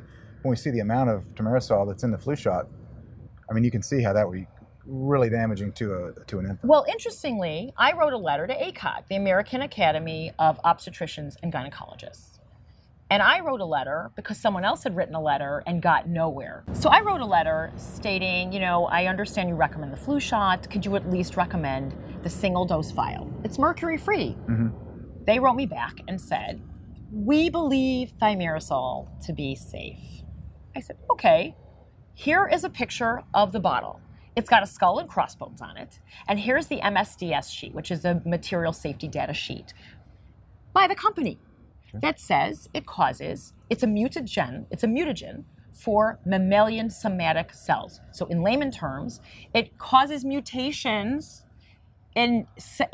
when we see the amount of thimerosal that's in the flu shot, I mean, you can see how that would be really damaging to an infant. Well, interestingly, I wrote a letter to ACOG, the American Academy of Obstetricians and Gynecologists. And I wrote a letter because someone else had written a letter and got nowhere. So I wrote a letter stating, you know, I understand you recommend the flu shot. Could you at least recommend the single dose vial? It's mercury-free. Mm-hmm. They wrote me back and said, we believe thimerosal to be safe. I said, okay, here is a picture of the bottle. It's got a skull and crossbones on it. And here's the MSDS sheet, which is the material safety data sheet by the company that says it's a mutagen for mammalian somatic cells. So in layman terms, it causes mutations in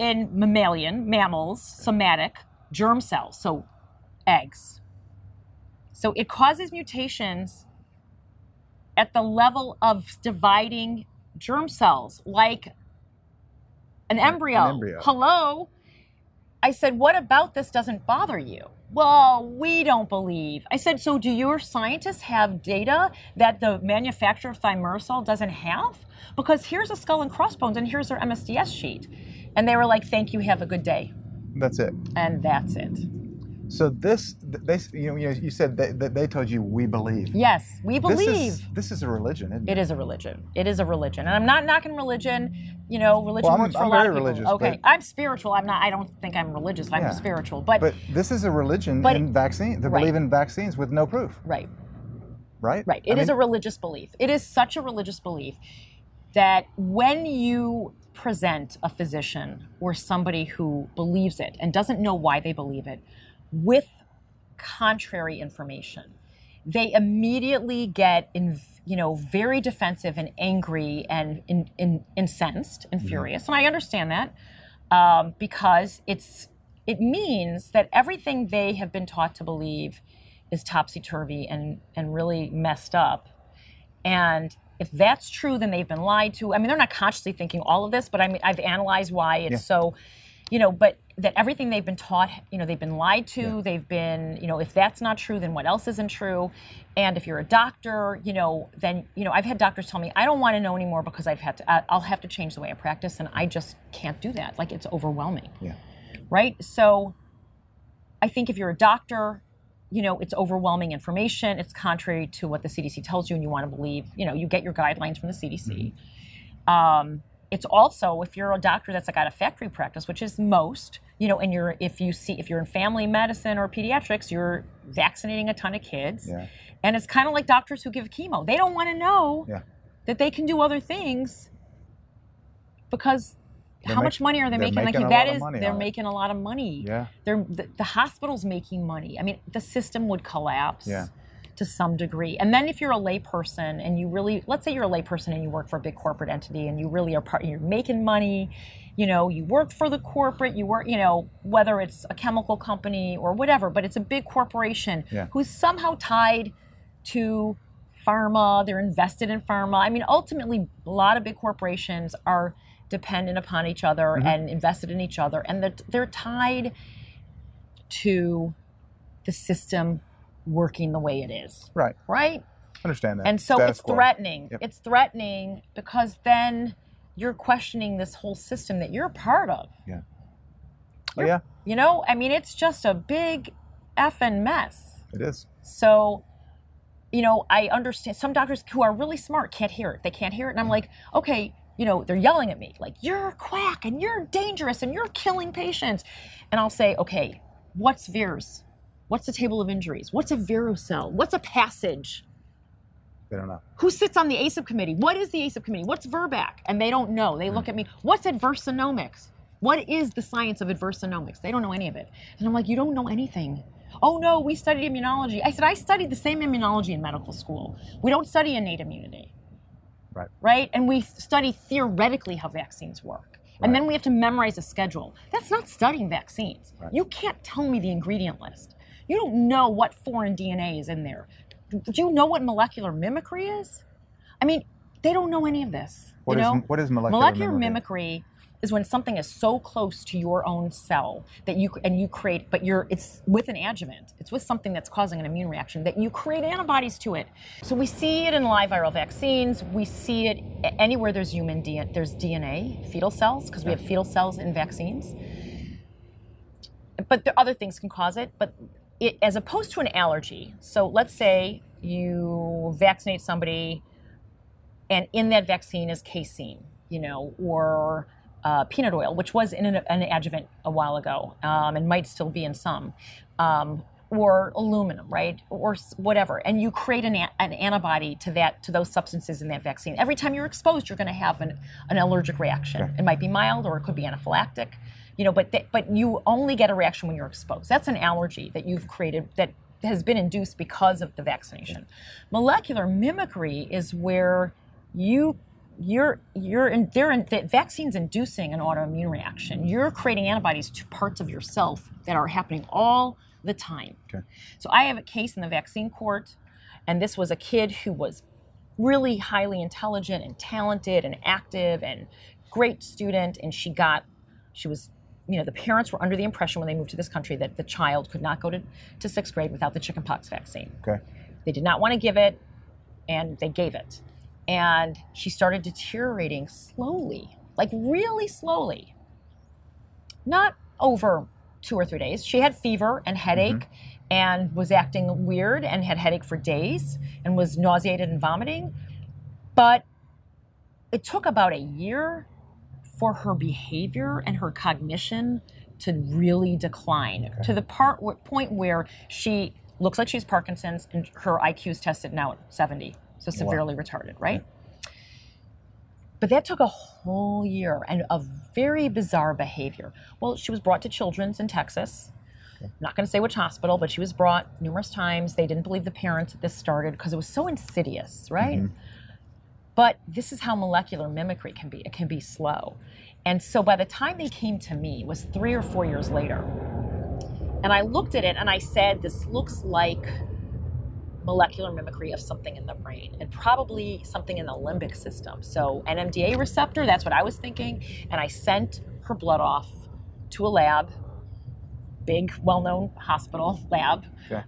mammals, somatic germ cells, so eggs. So it causes mutations at the level of dividing germ cells, like an embryo. Hello? I said, what about this doesn't bother you? Well, we don't believe. I said, so do your scientists have data that the manufacturer of thimerosal doesn't have? Because here's a skull and crossbones and here's their MSDS sheet. And they were like, thank you, have a good day. That's it. And that's it. So you said that they told you we believe. Yes, we believe. This is a religion, isn't it? It is a religion. It is a religion. And I'm not knocking religion. You know, religion works for a lot of people. Religious, okay, I'm spiritual. I don't think I'm religious. I'm spiritual. But this is a religion in vaccine. They believe in vaccines with no proof. Right. Right? Right. It is a religious belief. It is such a religious belief that when you present a physician or somebody who believes it and doesn't know why they believe it with contrary information, they immediately get very defensive and angry and incensed and furious. And I understand that because it means that everything they have been taught to believe is topsy-turvy and really messed up. And if that's true, then they've been lied to. I mean, they're not consciously thinking all of this, but I mean, I've analyzed why it's so, but that everything they've been taught, they've been lied to, they've been, if that's not true, then what else isn't true? And if you're a doctor, then, I've had doctors tell me, I don't want to know anymore because I'll have to change the way I practice, and I just can't do that. Like, it's overwhelming. Yeah. Right? So I think if you're a doctor, it's overwhelming information. It's contrary to what the CDC tells you and you want to believe. You get your guidelines from the CDC. Mm-hmm. It's also, if you're a doctor that's got a factory practice, which is most, and if you're in family medicine or pediatrics, you're vaccinating a ton of kids. Yeah. And it's kind of like doctors who give chemo. They don't want to know that they can do other things because how much money are they making? Like they're making a lot of money. Yeah. The hospital's making money. I mean, the system would collapse to some degree. And then if you're a layperson and let's say you're a layperson and you work for a big corporate entity and you really are you're making money, you work for the corporate, you work, whether it's a chemical company or whatever, but it's a big corporation who's somehow tied to pharma, they're invested in pharma. I mean, ultimately, a lot of big corporations are dependent upon each other and invested in each other, and they're tied to the system working the way it is. Right. Right? Understand that. And so it's threatening. Yep. It's threatening because then you're questioning this whole system that you're a part of. Yeah. Oh, yeah. I mean, it's just a big effing mess. It is. So, I understand some doctors who are really smart can't hear it. They can't hear it. And I'm like, okay, they're yelling at me like, you're a quack and you're dangerous and you're killing patients. And I'll say, okay, what's VIRS? What's the table of injuries? What's a virocell? What's a passage? They don't know. Who sits on the ACIP committee? What is the ACIP committee? What's VRBAC? And they don't know. They look at me, what's adversonomics? What is the science of adversonomics? They don't know any of it. And I'm like, you don't know anything. Oh no, we studied immunology. I said, I studied the same immunology in medical school. We don't study innate immunity. Right? And we study theoretically how vaccines work. Right. And then we have to memorize a schedule. That's not studying vaccines. Right. You can't tell me the ingredient list. You don't know what foreign DNA is in there. Do you know what molecular mimicry is? I mean, they don't know any of this. What is molecular mimicry? Molecular mimicry is when something is so close to your own cell that you create, but it's with an adjuvant. It's with something that's causing an immune reaction that you create antibodies to it. So we see it in live viral vaccines. We see it anywhere there's there's DNA, fetal cells, because we have fetal cells in vaccines. But other things can cause it. But as opposed to an allergy, so let's say you vaccinate somebody, and in that vaccine is casein, or peanut oil, which was in an adjuvant a while ago, and might still be in some, or aluminum, right, or whatever, and you create an antibody to those substances in that vaccine. Every time you're exposed, you're going to have an allergic reaction. Okay. It might be mild, or it could be anaphylactic, but you only get a reaction when you're exposed. That's an allergy that you've created that has been induced because of the vaccination. Molecular mimicry is where the vaccine's inducing an autoimmune reaction. You're creating antibodies to parts of yourself that are happening all the time. Okay. So I have a case in the vaccine court, and this was a kid who was really highly intelligent and talented and active and great student, and she was, the parents were under the impression when they moved to this country that the child could not go to 6th grade without the chickenpox vaccine. Okay. They did not want to give it, and they gave it. And she started deteriorating slowly, like really slowly. Not over 2 or 3 days. She had fever and headache and was acting weird and had headache for days and was nauseated and vomiting. But it took about a year for her behavior and her cognition to really decline to the point where she looks like she's Parkinson's, and her IQ is tested now at 70. So severely retarded, right? But that took a whole year and a very bizarre behavior. Well, she was brought to Children's in Texas. I'm not going to say which hospital, but she was brought numerous times. They didn't believe the parents that this started because it was so insidious, right? But this is how molecular mimicry can be. It can be slow. And so by the time they came to me, it was 3 or 4 years later. And I looked at it and I said, this looks like molecular mimicry of something in the brain, and probably something in the limbic system. So NMDA receptor, that's what I was thinking. And I sent her blood off to a lab, big, well-known hospital lab,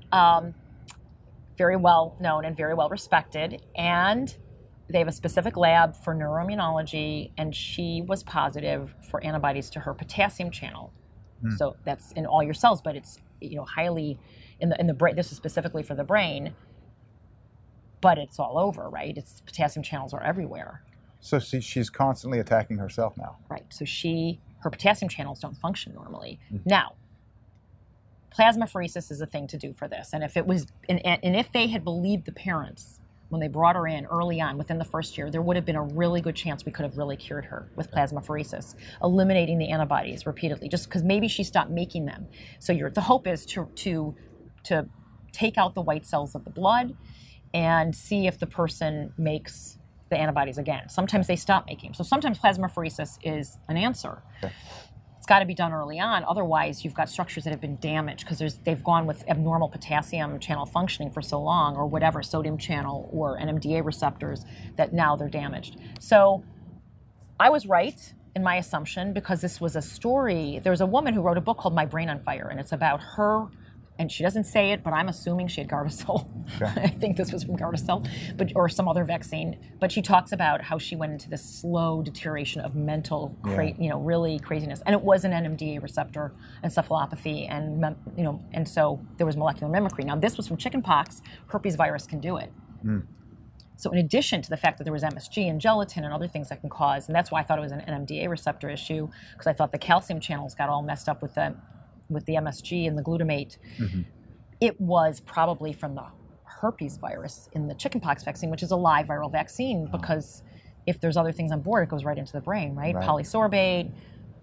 very well known and very well respected. And they have a specific lab for neuroimmunology, and she was positive for antibodies to her potassium channel. So that's in all your cells, but it's highly in the brain. This is specifically for the brain, but it's all over, right? Its potassium channels are everywhere. So she's constantly attacking herself now. Right. So her potassium channels don't function normally. Now, plasmapheresis is a thing to do for this, and if if they had believed the parents when they brought her in early on, within the first year, there would have been a really good chance we could have really cured her with plasmapheresis, eliminating the antibodies repeatedly, just because maybe she stopped making them. So the hope is to take out the white cells of the blood and see if the person makes the antibodies again. Sometimes they stop making them. So sometimes plasmapheresis is an answer. Okay. It's got to be done early on. Otherwise, you've got structures that have been damaged because they've gone with abnormal potassium channel functioning for so long, or whatever, sodium channel or NMDA receptors, that now they're damaged. So I was right in my assumption, because this was a story. There's a woman who wrote a book called My Brain on Fire, and it's about her, and she doesn't say it, but I'm assuming she had Gardasil. Okay. I think this was from Gardasil, or some other vaccine. But she talks about how she went into this slow deterioration of mental, really craziness, and it was an NMDA receptor encephalopathy, and so there was molecular mimicry. Now this was from chickenpox. Herpes virus can do it. So in addition to the fact that there was MSG and gelatin and other things that can cause, and that's why I thought it was an NMDA receptor issue, because I thought the calcium channels got all messed up with the MSG and the glutamate. It was probably from the herpes virus in the chickenpox vaccine, which is a live viral vaccine, because if there's other things on board, it goes right into the brain, right? Polysorbate,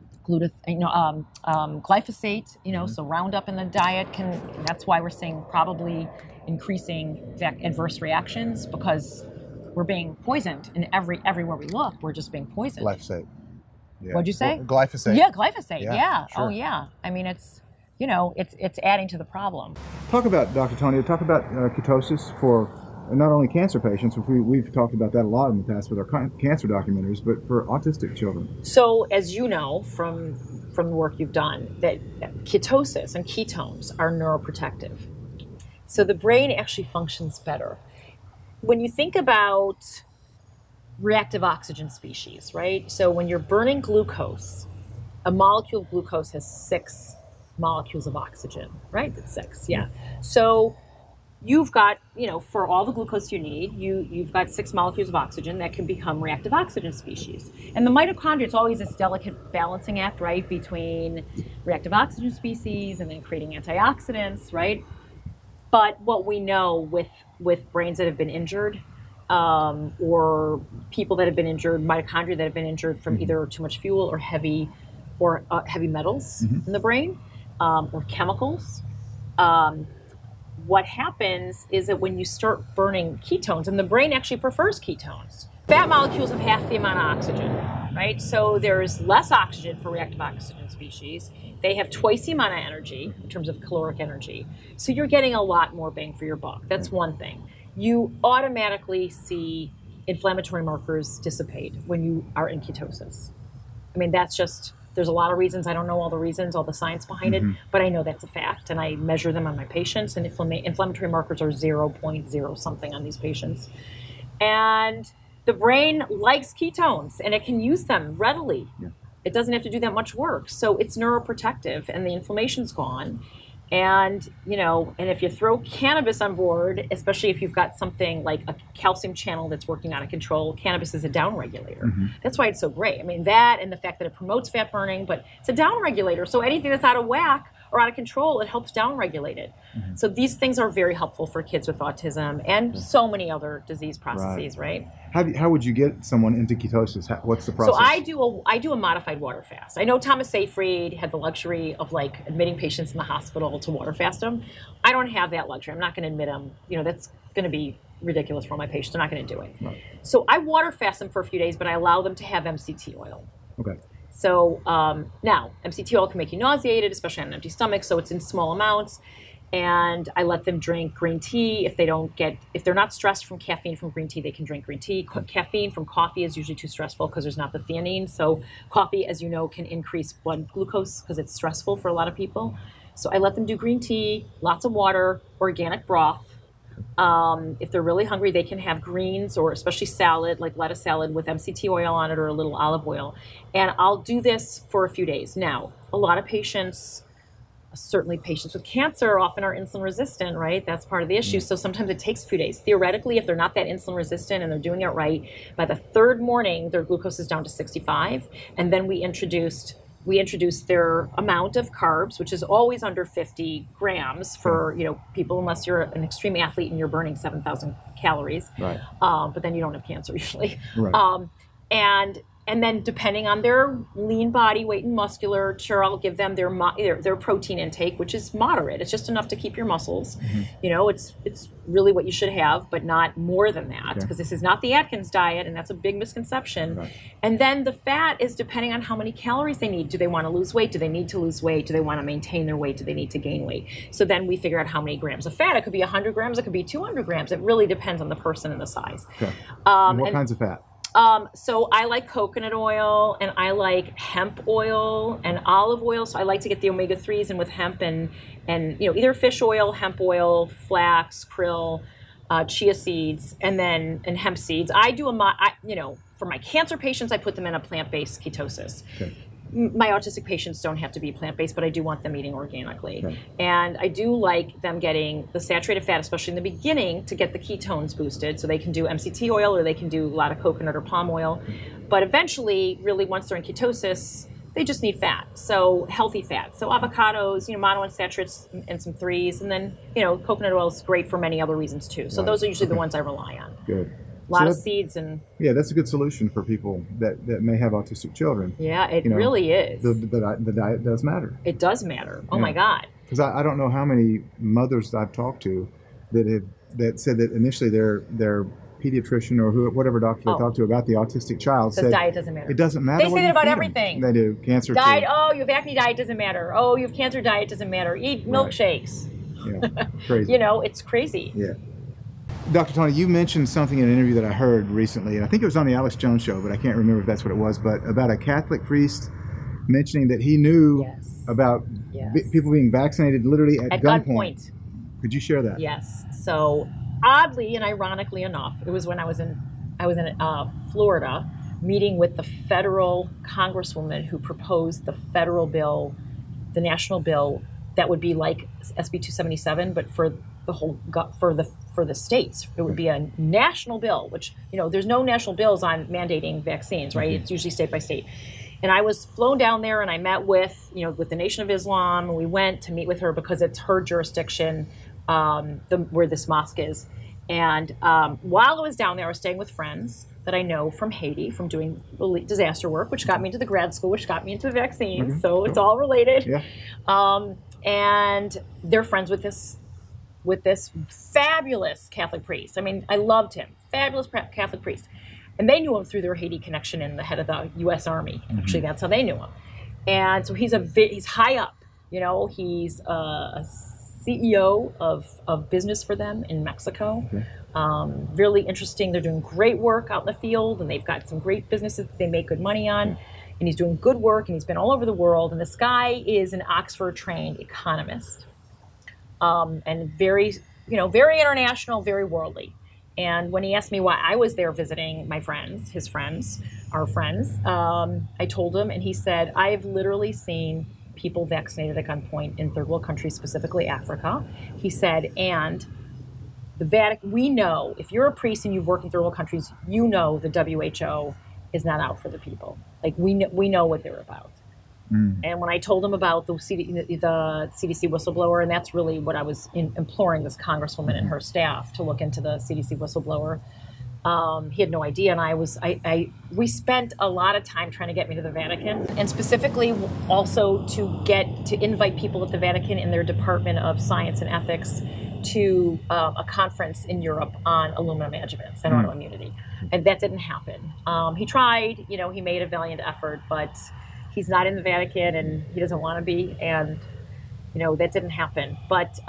glyphosate, so Roundup in the diet that's why we're seeing probably increasing adverse reactions, because we're being poisoned, and everywhere we look, we're just being poisoned. Glyphosate. Yeah. What'd you say? Glyphosate. Yeah, glyphosate. Yeah. Sure. Oh, yeah. I mean, it's adding to the problem. Talk about, Dr. Tonia, ketosis for not only cancer patients, we've talked about that a lot in the past with our cancer documentaries, but for autistic children. So as you know from the work you've done, that ketosis and ketones are neuroprotective. So the brain actually functions better. When you think about reactive oxygen species, right? So when you're burning glucose, a molecule of glucose has 6 molecules of oxygen, right? That's 6, yeah. So you've got, for all the glucose you need, you've got 6 molecules of oxygen that can become reactive oxygen species. And the mitochondria, it's always this delicate balancing act, right, between reactive oxygen species and then creating antioxidants, right? But what we know with brains that have been injured, or people that have been injured, mitochondria that have been injured from either too much fuel or heavy metals in the brain, or chemicals, what happens is that when you start burning ketones, and the brain actually prefers ketones, fat molecules have half the amount of oxygen, right? So there's less oxygen for reactive oxygen species. They have twice the amount of energy in terms of caloric energy. So you're getting a lot more bang for your buck. That's one thing. You automatically see inflammatory markers dissipate when you are in ketosis. I mean, that's just, there's a lot of reasons. I don't know all the reasons, all the science behind it, but I know that's a fact, and I measure them on my patients, and inflammatory markers are 0.0 something on these patients. And the brain likes ketones, and it can use them readily. Yeah. It doesn't have to do that much work. So it's neuroprotective, and the inflammation's gone. And, and if you throw cannabis on board, especially if you've got something like a calcium channel that's working out of control, cannabis is a downregulator. That's why it's so great. I mean, that and the fact that it promotes fat burning, but it's a downregulator. So anything that's out of whack or out of control, it helps downregulate it. So these things are very helpful for kids with autism and so many other disease processes, right? How would you get someone into ketosis? What's the process? So I do a modified water fast. I know Thomas Seyfried had the luxury of admitting patients in the hospital to water fast them. I don't have that luxury. I'm not going to admit them. That's going to be ridiculous for all my patients. I'm not going to do it. Right. So I water fast them for a few days, but I allow them to have MCT oil. Okay. So now, MCT oil can make you nauseated, especially on an empty stomach, so it's in small amounts. And I let them drink green tea. If they're not stressed from caffeine from green tea, they can drink green tea. Caffeine from coffee is usually too stressful because there's not the theanine. So coffee, as you know, can increase blood glucose because it's stressful for a lot of people. So I let them do green tea, lots of water, organic broth. If they're really hungry, they can have greens or especially salad, like lettuce salad with MCT oil on it or a little olive oil. And I'll do this for a few days. Now, a lot of patients, certainly patients with cancer, often are insulin resistant, right? That's part of the issue. So sometimes it takes a few days. Theoretically, if they're not that insulin resistant and they're doing it right, by the 3rd morning, their glucose is down to 65. And then we introduced their amount of carbs, which is always under 50 grams for people, unless you're an extreme athlete and you're burning 7,000 calories. Right. But then you don't have cancer usually. Right. And then depending on their lean body weight and musculature, I'll give them their protein intake, which is moderate. It's just enough to keep your muscles. It's really what you should have, but not more than that, because this is not the Atkins diet, and that's a big misconception. Right. And then the fat is depending on how many calories they need. Do they want to lose weight? Do they need to lose weight? Do they want to maintain their weight? Do they need to gain weight? So then we figure out how many grams of fat. It could be 100 grams. It could be 200 grams. It really depends on the person and the size. Okay. And what kinds of fat? So I like coconut oil, and I like hemp oil and olive oil. So I like to get the omega-3s in with hemp and either fish oil, hemp oil, flax, krill, chia seeds, and hemp seeds. I do for my cancer patients, I put them in a plant-based ketosis. Okay. My autistic patients don't have to be plant-based, but I do want them eating organically. Right. And I do like them getting the saturated fat, especially in the beginning, to get the ketones boosted. So they can do MCT oil, or they can do a lot of coconut or palm oil. But eventually, really, once they're in ketosis, they just need fat. So healthy fat. So avocados, monounsaturates and some 3s. And then, coconut oil is great for many other reasons too. So those are usually the ones I rely on. Good. A lot of seeds and... Yeah, that's a good solution for people that may have autistic children. Yeah, it really is. The diet does matter. It does matter. Oh, my God. Because I don't know how many mothers I've talked to that said that initially their pediatrician or whatever doctor they talked to about the autistic child said diet doesn't matter. It doesn't matter. They say that about everything. They do. Cancer diet. Too. Oh, you have acne, diet doesn't matter. Oh, you have cancer, diet doesn't matter. Eat milkshakes. Right. Yeah, crazy. It's crazy. Yeah. Dr. Tony, you mentioned something in an interview that I heard recently, and I think it was on the Alex Jones show, but I can't remember if that's what it was, but about a Catholic priest mentioning that he knew about people being vaccinated literally at gunpoint. Could you share that? Yes. So oddly and ironically enough, it was when I was in Florida meeting with the federal congresswoman who proposed the federal bill, the national bill that would be like SB 277, but for the whole for the states. It would be a national bill, which, there's no national bills on mandating vaccines, right? It's usually state by state. And I was flown down there and I met with the Nation of Islam, and we went to meet with her because it's her jurisdiction, where this mosque is. And while I was down there, I was staying with friends that I know from Haiti, from doing disaster work, which got me into the grad school, which got me into vaccines. So it's all related. Yeah. And they're friends with this fabulous Catholic priest. I mean, I loved him. Fabulous Catholic priest. And they knew him through their Haiti connection and the head of the U.S. Army. Actually, that's how they knew him. And so he's high up. He's a CEO of business for them in Mexico. Really interesting. They're doing great work out in the field, and they've got some great businesses that they make good money on. And he's doing good work, and he's been all over the world. And this guy is an Oxford-trained economist, and very international, very worldly. And when he asked me why I was there visiting my friends, his friends, our friends, I told him, and he said, I've literally seen people vaccinated at gunpoint in third world countries, specifically Africa. He said, and the Vatican, we know, if you're a priest and you've worked in third world countries, the WHO is not out for the people. Like, we know what they're about. And when I told him about the CDC whistleblower, and that's really what I was imploring this congresswoman and her staff to look into the CDC whistleblower, he had no idea. And we spent a lot of time trying to get me to the Vatican, and specifically also to invite people at the Vatican in their Department of Science and Ethics to a conference in Europe on aluminum adjuvants and autoimmunity. And that didn't happen. He tried, he made a valiant effort, but he's not in the Vatican and he doesn't want to be. And, that didn't happen. But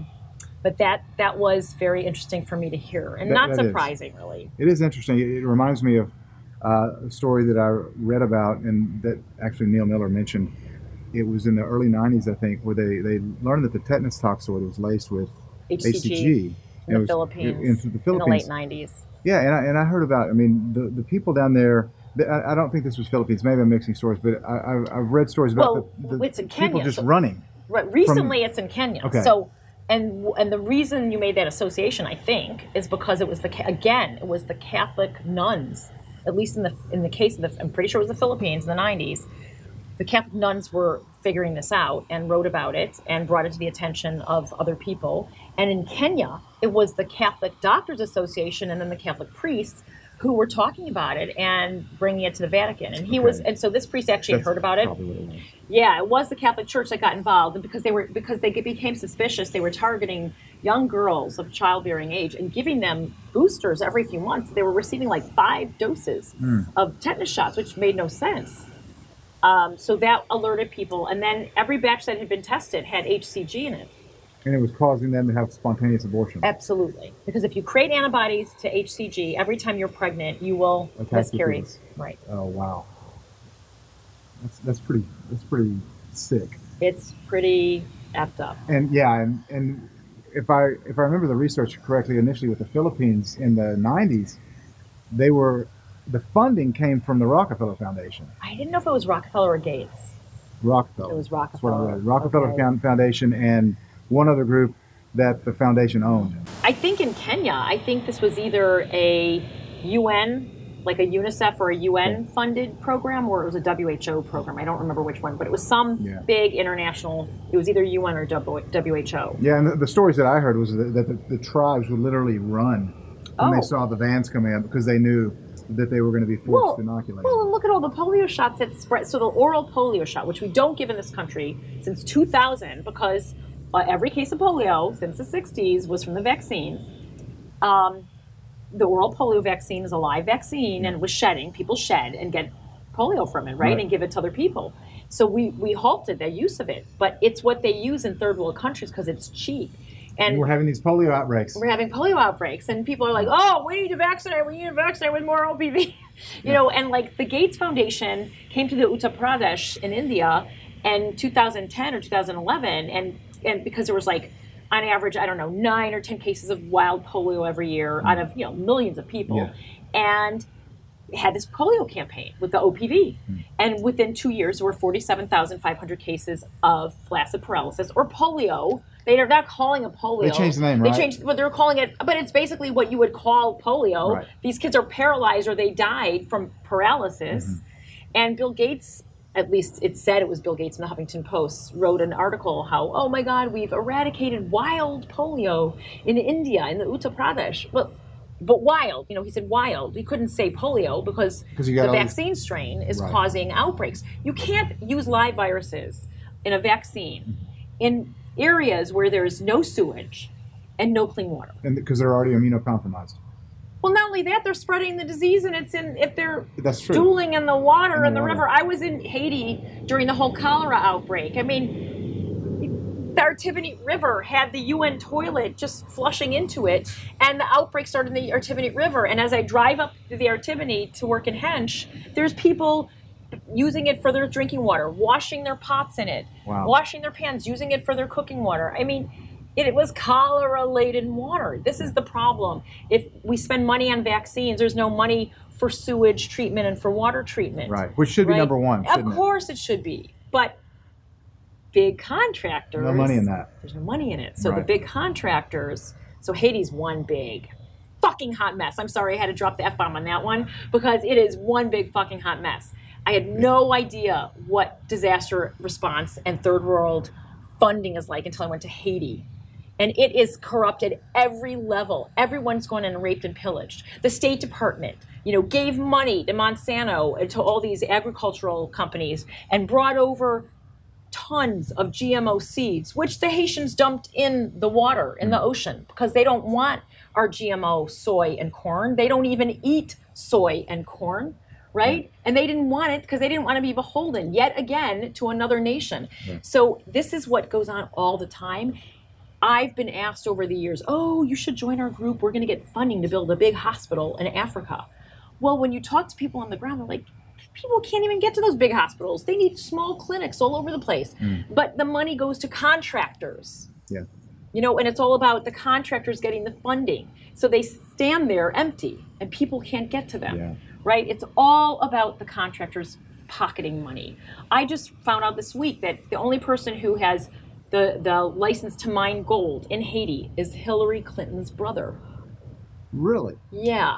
that was very interesting for me to hear, and not surprising, really. It is interesting. It reminds me of a story that I read about, and that actually Neil Miller mentioned. It was in the early 90s, I think, where they learned that the tetanus toxoid was laced with HCG in the Philippines in the late 90s. Yeah, and I heard about, the people down there, I don't think this was Philippines, maybe I'm mixing stories, but I've read stories about it's in Kenya, people just running. Right, recently it's in Kenya. Okay. So, and the reason you made that association, I think, is because it was the Catholic nuns, at least in the case of I'm pretty sure it was the Philippines in the 90s. The Catholic nuns were figuring this out and wrote about it and brought it to the attention of other people. And in Kenya, it was the Catholic Doctors Association and then the Catholic priests who were talking about it and bringing it to the Vatican. And and so this priest actually had heard about it. Yeah, it was the Catholic Church that got involved, and because they became suspicious, they were targeting young girls of childbearing age and giving them boosters every few months. They were receiving like 5 doses of tetanus shots, which made no sense. So that alerted people, and then every batch that had been tested had HCG in it. And it was causing them to have spontaneous abortion. Absolutely, because if you create antibodies to HCG, every time you're pregnant, you will miscarry. Right. Oh wow. That's pretty sick. It's pretty effed up. And yeah, and if I remember the research correctly, initially with the Philippines in the 90s, the funding came from the Rockefeller Foundation. I didn't know if it was Rockefeller or Gates. Rockefeller. It was Rockefeller. That's what I read. Rockefeller Foundation and one other group that the foundation owned. I think in Kenya, this was either a UN, like a UNICEF or a UN funded program, or it was a WHO program. I don't remember which one, but it was some big international, it was either UN or WHO. Yeah, and the stories that I heard was that the tribes would literally run when they saw the vans coming up because they knew that they were going to be forced to inoculate. Well, and look at all the polio shots that spread. So the oral polio shot, which we don't give in this country since 2000, because every case of polio since the 60s was from the vaccine. The oral polio vaccine is a live vaccine, and it was shedding. People shed and get polio from it, right? And give it to other people. So we halted the use of it. But it's what they use in third world countries because it's cheap. And we're having these polio outbreaks. We're having polio outbreaks, and people are like, "Oh, we need to vaccinate. We need to vaccinate with more OPV." You know, and like the Gates Foundation came to the Uttar Pradesh in India in 2010 or 2011, and because there was like, on average, I don't know, 9 or 10 cases of wild polio every year out of millions of people, and had this polio campaign with the OPV. And within 2 years, there were 47,500 cases of flaccid paralysis or polio. They're not calling it polio. They changed the name, right? They changed what they're calling it, but it's basically what you would call polio. Right. These kids are paralyzed or they died from paralysis. And Bill Gates, at least it said it was Bill Gates in the Huffington Post, wrote an article how, oh my God, we've eradicated wild polio in India, in the Uttar Pradesh. But wild, he said wild. He couldn't say polio because the vaccine strain is causing outbreaks. You can't use live viruses in a vaccine in areas where there's no sewage and no clean water. And because they're already immunocompromised. Well, not only that, they're spreading the disease, and if they're That's true. stooling in the water in the river. I was in Haiti during the whole cholera outbreak. I mean, the Artibonite River had the UN toilet just flushing into it, and the outbreak started in the Artibonite River. And as I drive up to the Artibonite to work in Hench, there's people using it for their drinking water, washing their pots in it, washing their pans, using it for their cooking water. I mean, it was cholera-laden water. This is the problem. If we spend money on vaccines, there's no money for sewage treatment and for water treatment. Right, which should be number one, shouldn't it? Of course it should be. But big contractors... No money in that. There's no money in it. So the big contractors... So Haiti's one big fucking hot mess. I'm sorry I had to drop the F-bomb on that one because it is one big fucking hot mess. I had no idea what disaster response and third world funding is like until I went to Haiti. And it is corrupt at every level. Everyone's gone and raped and pillaged. The State Department, gave money to Monsanto and to all these agricultural companies and brought over tons of GMO seeds, which the Haitians dumped in the water, in the ocean, because they don't want our GMO soy and corn. They don't even eat soy and corn. Right? And they didn't want it because they didn't want to be beholden yet again to another nation. So this is what goes on all the time. I've been asked over the years, oh, you should join our group. We're going to get funding to build a big hospital in Africa. Well, when you talk to people on the ground, they're like, people can't even get to those big hospitals. They need small clinics all over the place. But the money goes to contractors. And it's all about the contractors getting the funding. So they stand there empty and people can't get to them. Right? It's all about the contractors pocketing money. I just found out this week that the only person who has the license to mine gold in Haiti is Hillary Clinton's brother. Really? Yeah.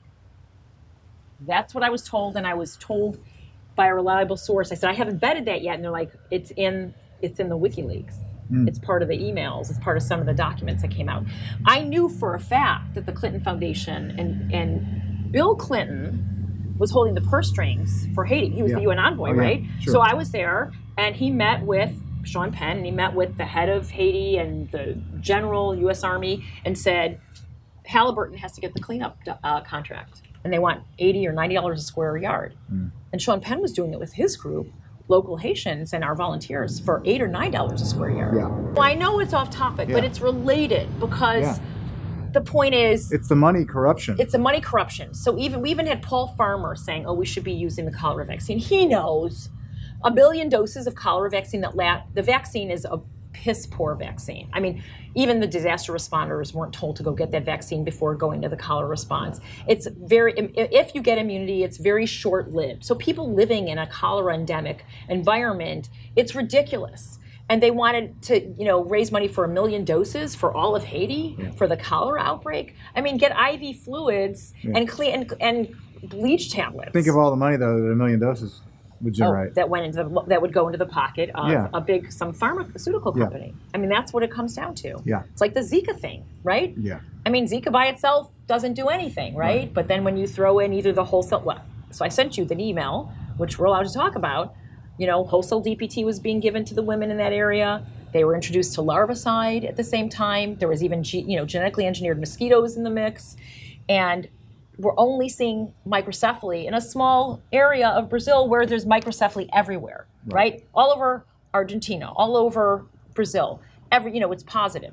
That's what I was told, and I was told by a reliable source. I said, I haven't vetted that yet, and they're like, it's in the WikiLeaks. It's part of the emails. It's part of some of the documents that came out. I knew for a fact that the Clinton Foundation and Bill Clinton was holding the purse strings for Haiti. He was the UN envoy, right? Sure. So I was there, and he met with Sean Penn, and he met with the head of Haiti and the general U.S. Army and said, Halliburton has to get the cleanup contract. And they want $80 or $90 a square yard. And Sean Penn was doing it with his group, local Haitians and our volunteers, for $8 or $9 a square yard. Well, I know it's off topic, but it's related because the point is... It's the money corruption. It's the money corruption. So we even had Paul Farmer saying, oh, we should be using the cholera vaccine. He knows 1 billion doses of cholera vaccine the vaccine is a piss poor vaccine. I mean, even the disaster responders weren't told to go get that vaccine before going to the cholera response. It's if you get immunity, it's very short-lived. So people living in a cholera endemic environment, it's ridiculous. And they wanted to, raise money for 1 million doses for all of Haiti for the cholera outbreak. I mean, get IV fluids and clean and bleach tablets. Think of all the money though that 1 million doses would generate. That would go into the pocket of some pharmaceutical company. I mean, that's what it comes down to. It's like the Zika thing, right? I mean, Zika by itself doesn't do anything, right? But then when you throw in either the wholesale, so I sent you the email, which we're allowed to talk about. Wholesale DPT was being given to the women in that area. They were introduced to larvicide at the same time. There was even, genetically engineered mosquitoes in the mix. And we're only seeing microcephaly in a small area of Brazil where there's microcephaly everywhere, right? All over Argentina, all over Brazil. It's positive.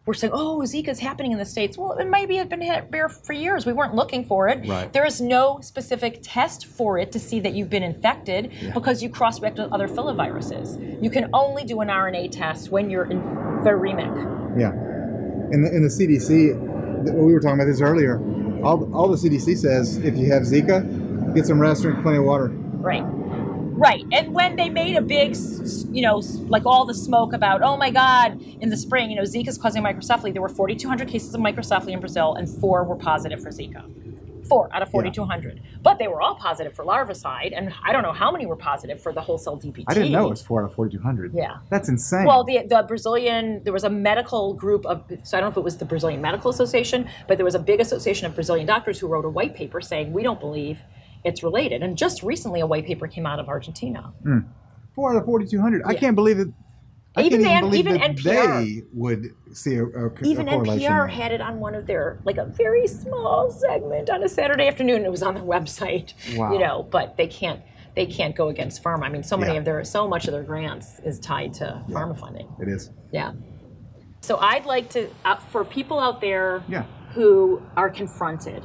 we're saying, oh, Zika's happening in the States. Well, it maybe had been here for years. We weren't looking for it. Right. There is no specific test for it to see that you've been infected because you cross-react with other filoviruses. You can only do an RNA test when you're viremic. Yeah. In the CDC, we were talking about this earlier, all the CDC says, if you have Zika, get some rest, drink plenty of water. Right. Right, and when they made a big, like all the smoke about, oh my God, in the spring, Zika's causing microcephaly, there were 4,200 cases of microcephaly in Brazil, and 4 were positive for Zika. 4 out of 4,200. Yeah. But they were all positive for larvicide, and I don't know how many were positive for the whole cell DPT. I didn't know it was 4 out of 4,200. Yeah. That's insane. Well, the Brazilian, there was a medical group of, so I don't know if it was the Brazilian Medical Association, but there was a big association of Brazilian doctors who wrote a white paper saying, we don't believe it's related. And just recently, a white paper came out of Argentina. 4 out of 4,200. Yeah. I can't believe it. Even NPR, they would see a even correlation. NPR had it on one of their, like a very small segment on a Saturday afternoon. It was on their website. Wow. But they can't go against pharma. I mean, so much of their grants is tied to pharma funding. It is. Yeah. So I'd like to, for people out there yeah. who are confronted,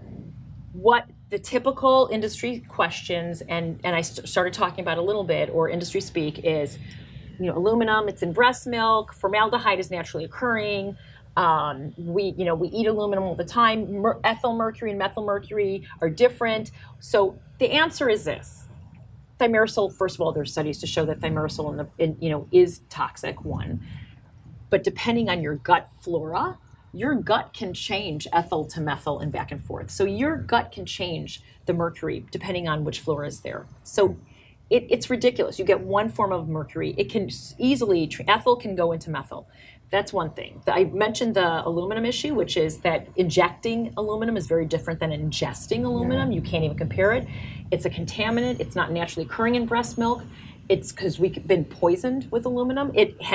what the typical industry questions, and I started talking about a little bit, or industry speak, is, you know, aluminum, it's in breast milk, formaldehyde is naturally occurring, we eat aluminum all the time, ethyl mercury and methyl mercury are different. So the answer is this. Thimerosal, first of all, there's studies to show that thimerosal is toxic, one. But depending on your gut flora, your gut can change ethyl to methyl and back and forth. So your gut can change the mercury depending on which flora is there. So it's ridiculous. You get one form of mercury. It can easily, ethyl can go into methyl. That's one thing. I mentioned the aluminum issue, which is that injecting aluminum is very different than ingesting aluminum. You can't even compare it. It's a contaminant. It's not naturally occurring in breast milk. It's because we've been poisoned with aluminum.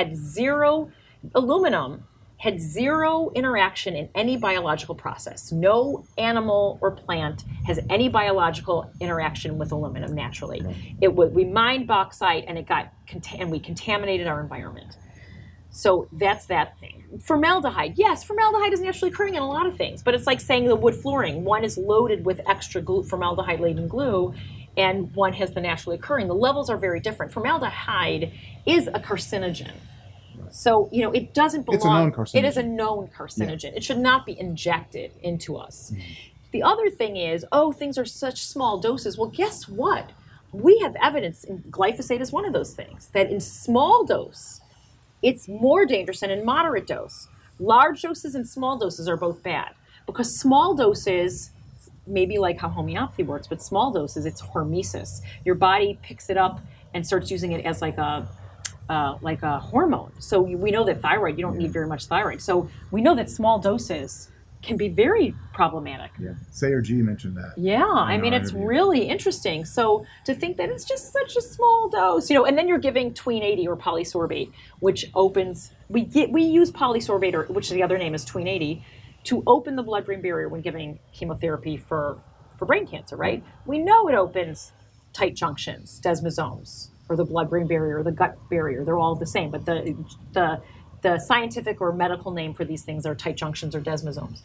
Aluminum had zero interaction in any biological process. No animal or plant has any biological interaction with aluminum naturally. We mined bauxite and we contaminated our environment. So that's that thing. Formaldehyde, yes, formaldehyde is naturally occurring in a lot of things, but it's like saying the wood flooring. One is loaded with extra formaldehyde-laden glue, and one has the naturally occurring. The levels are very different. Formaldehyde is a carcinogen. So, it doesn't belong. It's a known carcinogen. It is a known carcinogen. Yeah. It should not be injected into us. The other thing is, things are such small doses. Well, guess what? We have evidence, and glyphosate is one of those things, that in small dose, it's more dangerous than in moderate dose. Large doses and small doses are both bad because small doses, maybe like how homeopathy works, but small doses, it's hormesis. Your body picks it up and starts using it as like a hormone. So we know that thyroid, you don't need very much thyroid. So we know that small doses can be very problematic. Yeah, Sayer G mentioned that. Yeah, I mean, it's really interesting. So to think that it's just such a small dose, and then you're giving tween 80 or polysorbate, which opens, we use polysorbate, or which the other name is tween 80, to open the blood-brain barrier when giving chemotherapy for brain cancer, right? We know it opens tight junctions, desmosomes, or the blood-brain barrier, or the gut barrier. They're all the same, but the scientific or medical name for these things are tight junctions or desmosomes.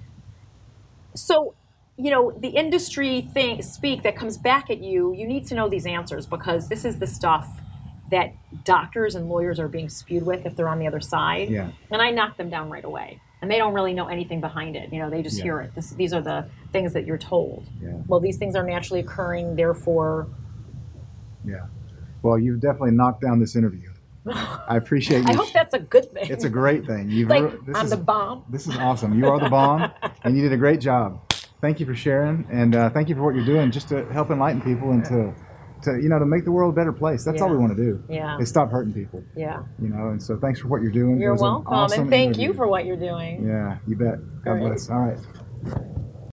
So, the industry speak that comes back at you, you need to know these answers because this is the stuff that doctors and lawyers are being spewed with if they're on the other side. Yeah. And I knock them down right away. And they don't really know anything behind it. They just hear it. These are the things that you're told. Yeah. Well, these things are naturally occurring, therefore. Yeah. Well, you've definitely knocked down this interview. I appreciate you. I hope that's a good thing. It's a great thing. I'm the bomb. This is awesome. You are the bomb, and you did a great job. Thank you for sharing, and thank you for what you're doing just to help enlighten people and to make the world a better place. That's all we want to do. Yeah. Is stop hurting people. Yeah. And so thanks for what you're doing. You're welcome, and thank you for what you're doing. Yeah, you bet. God bless. All right.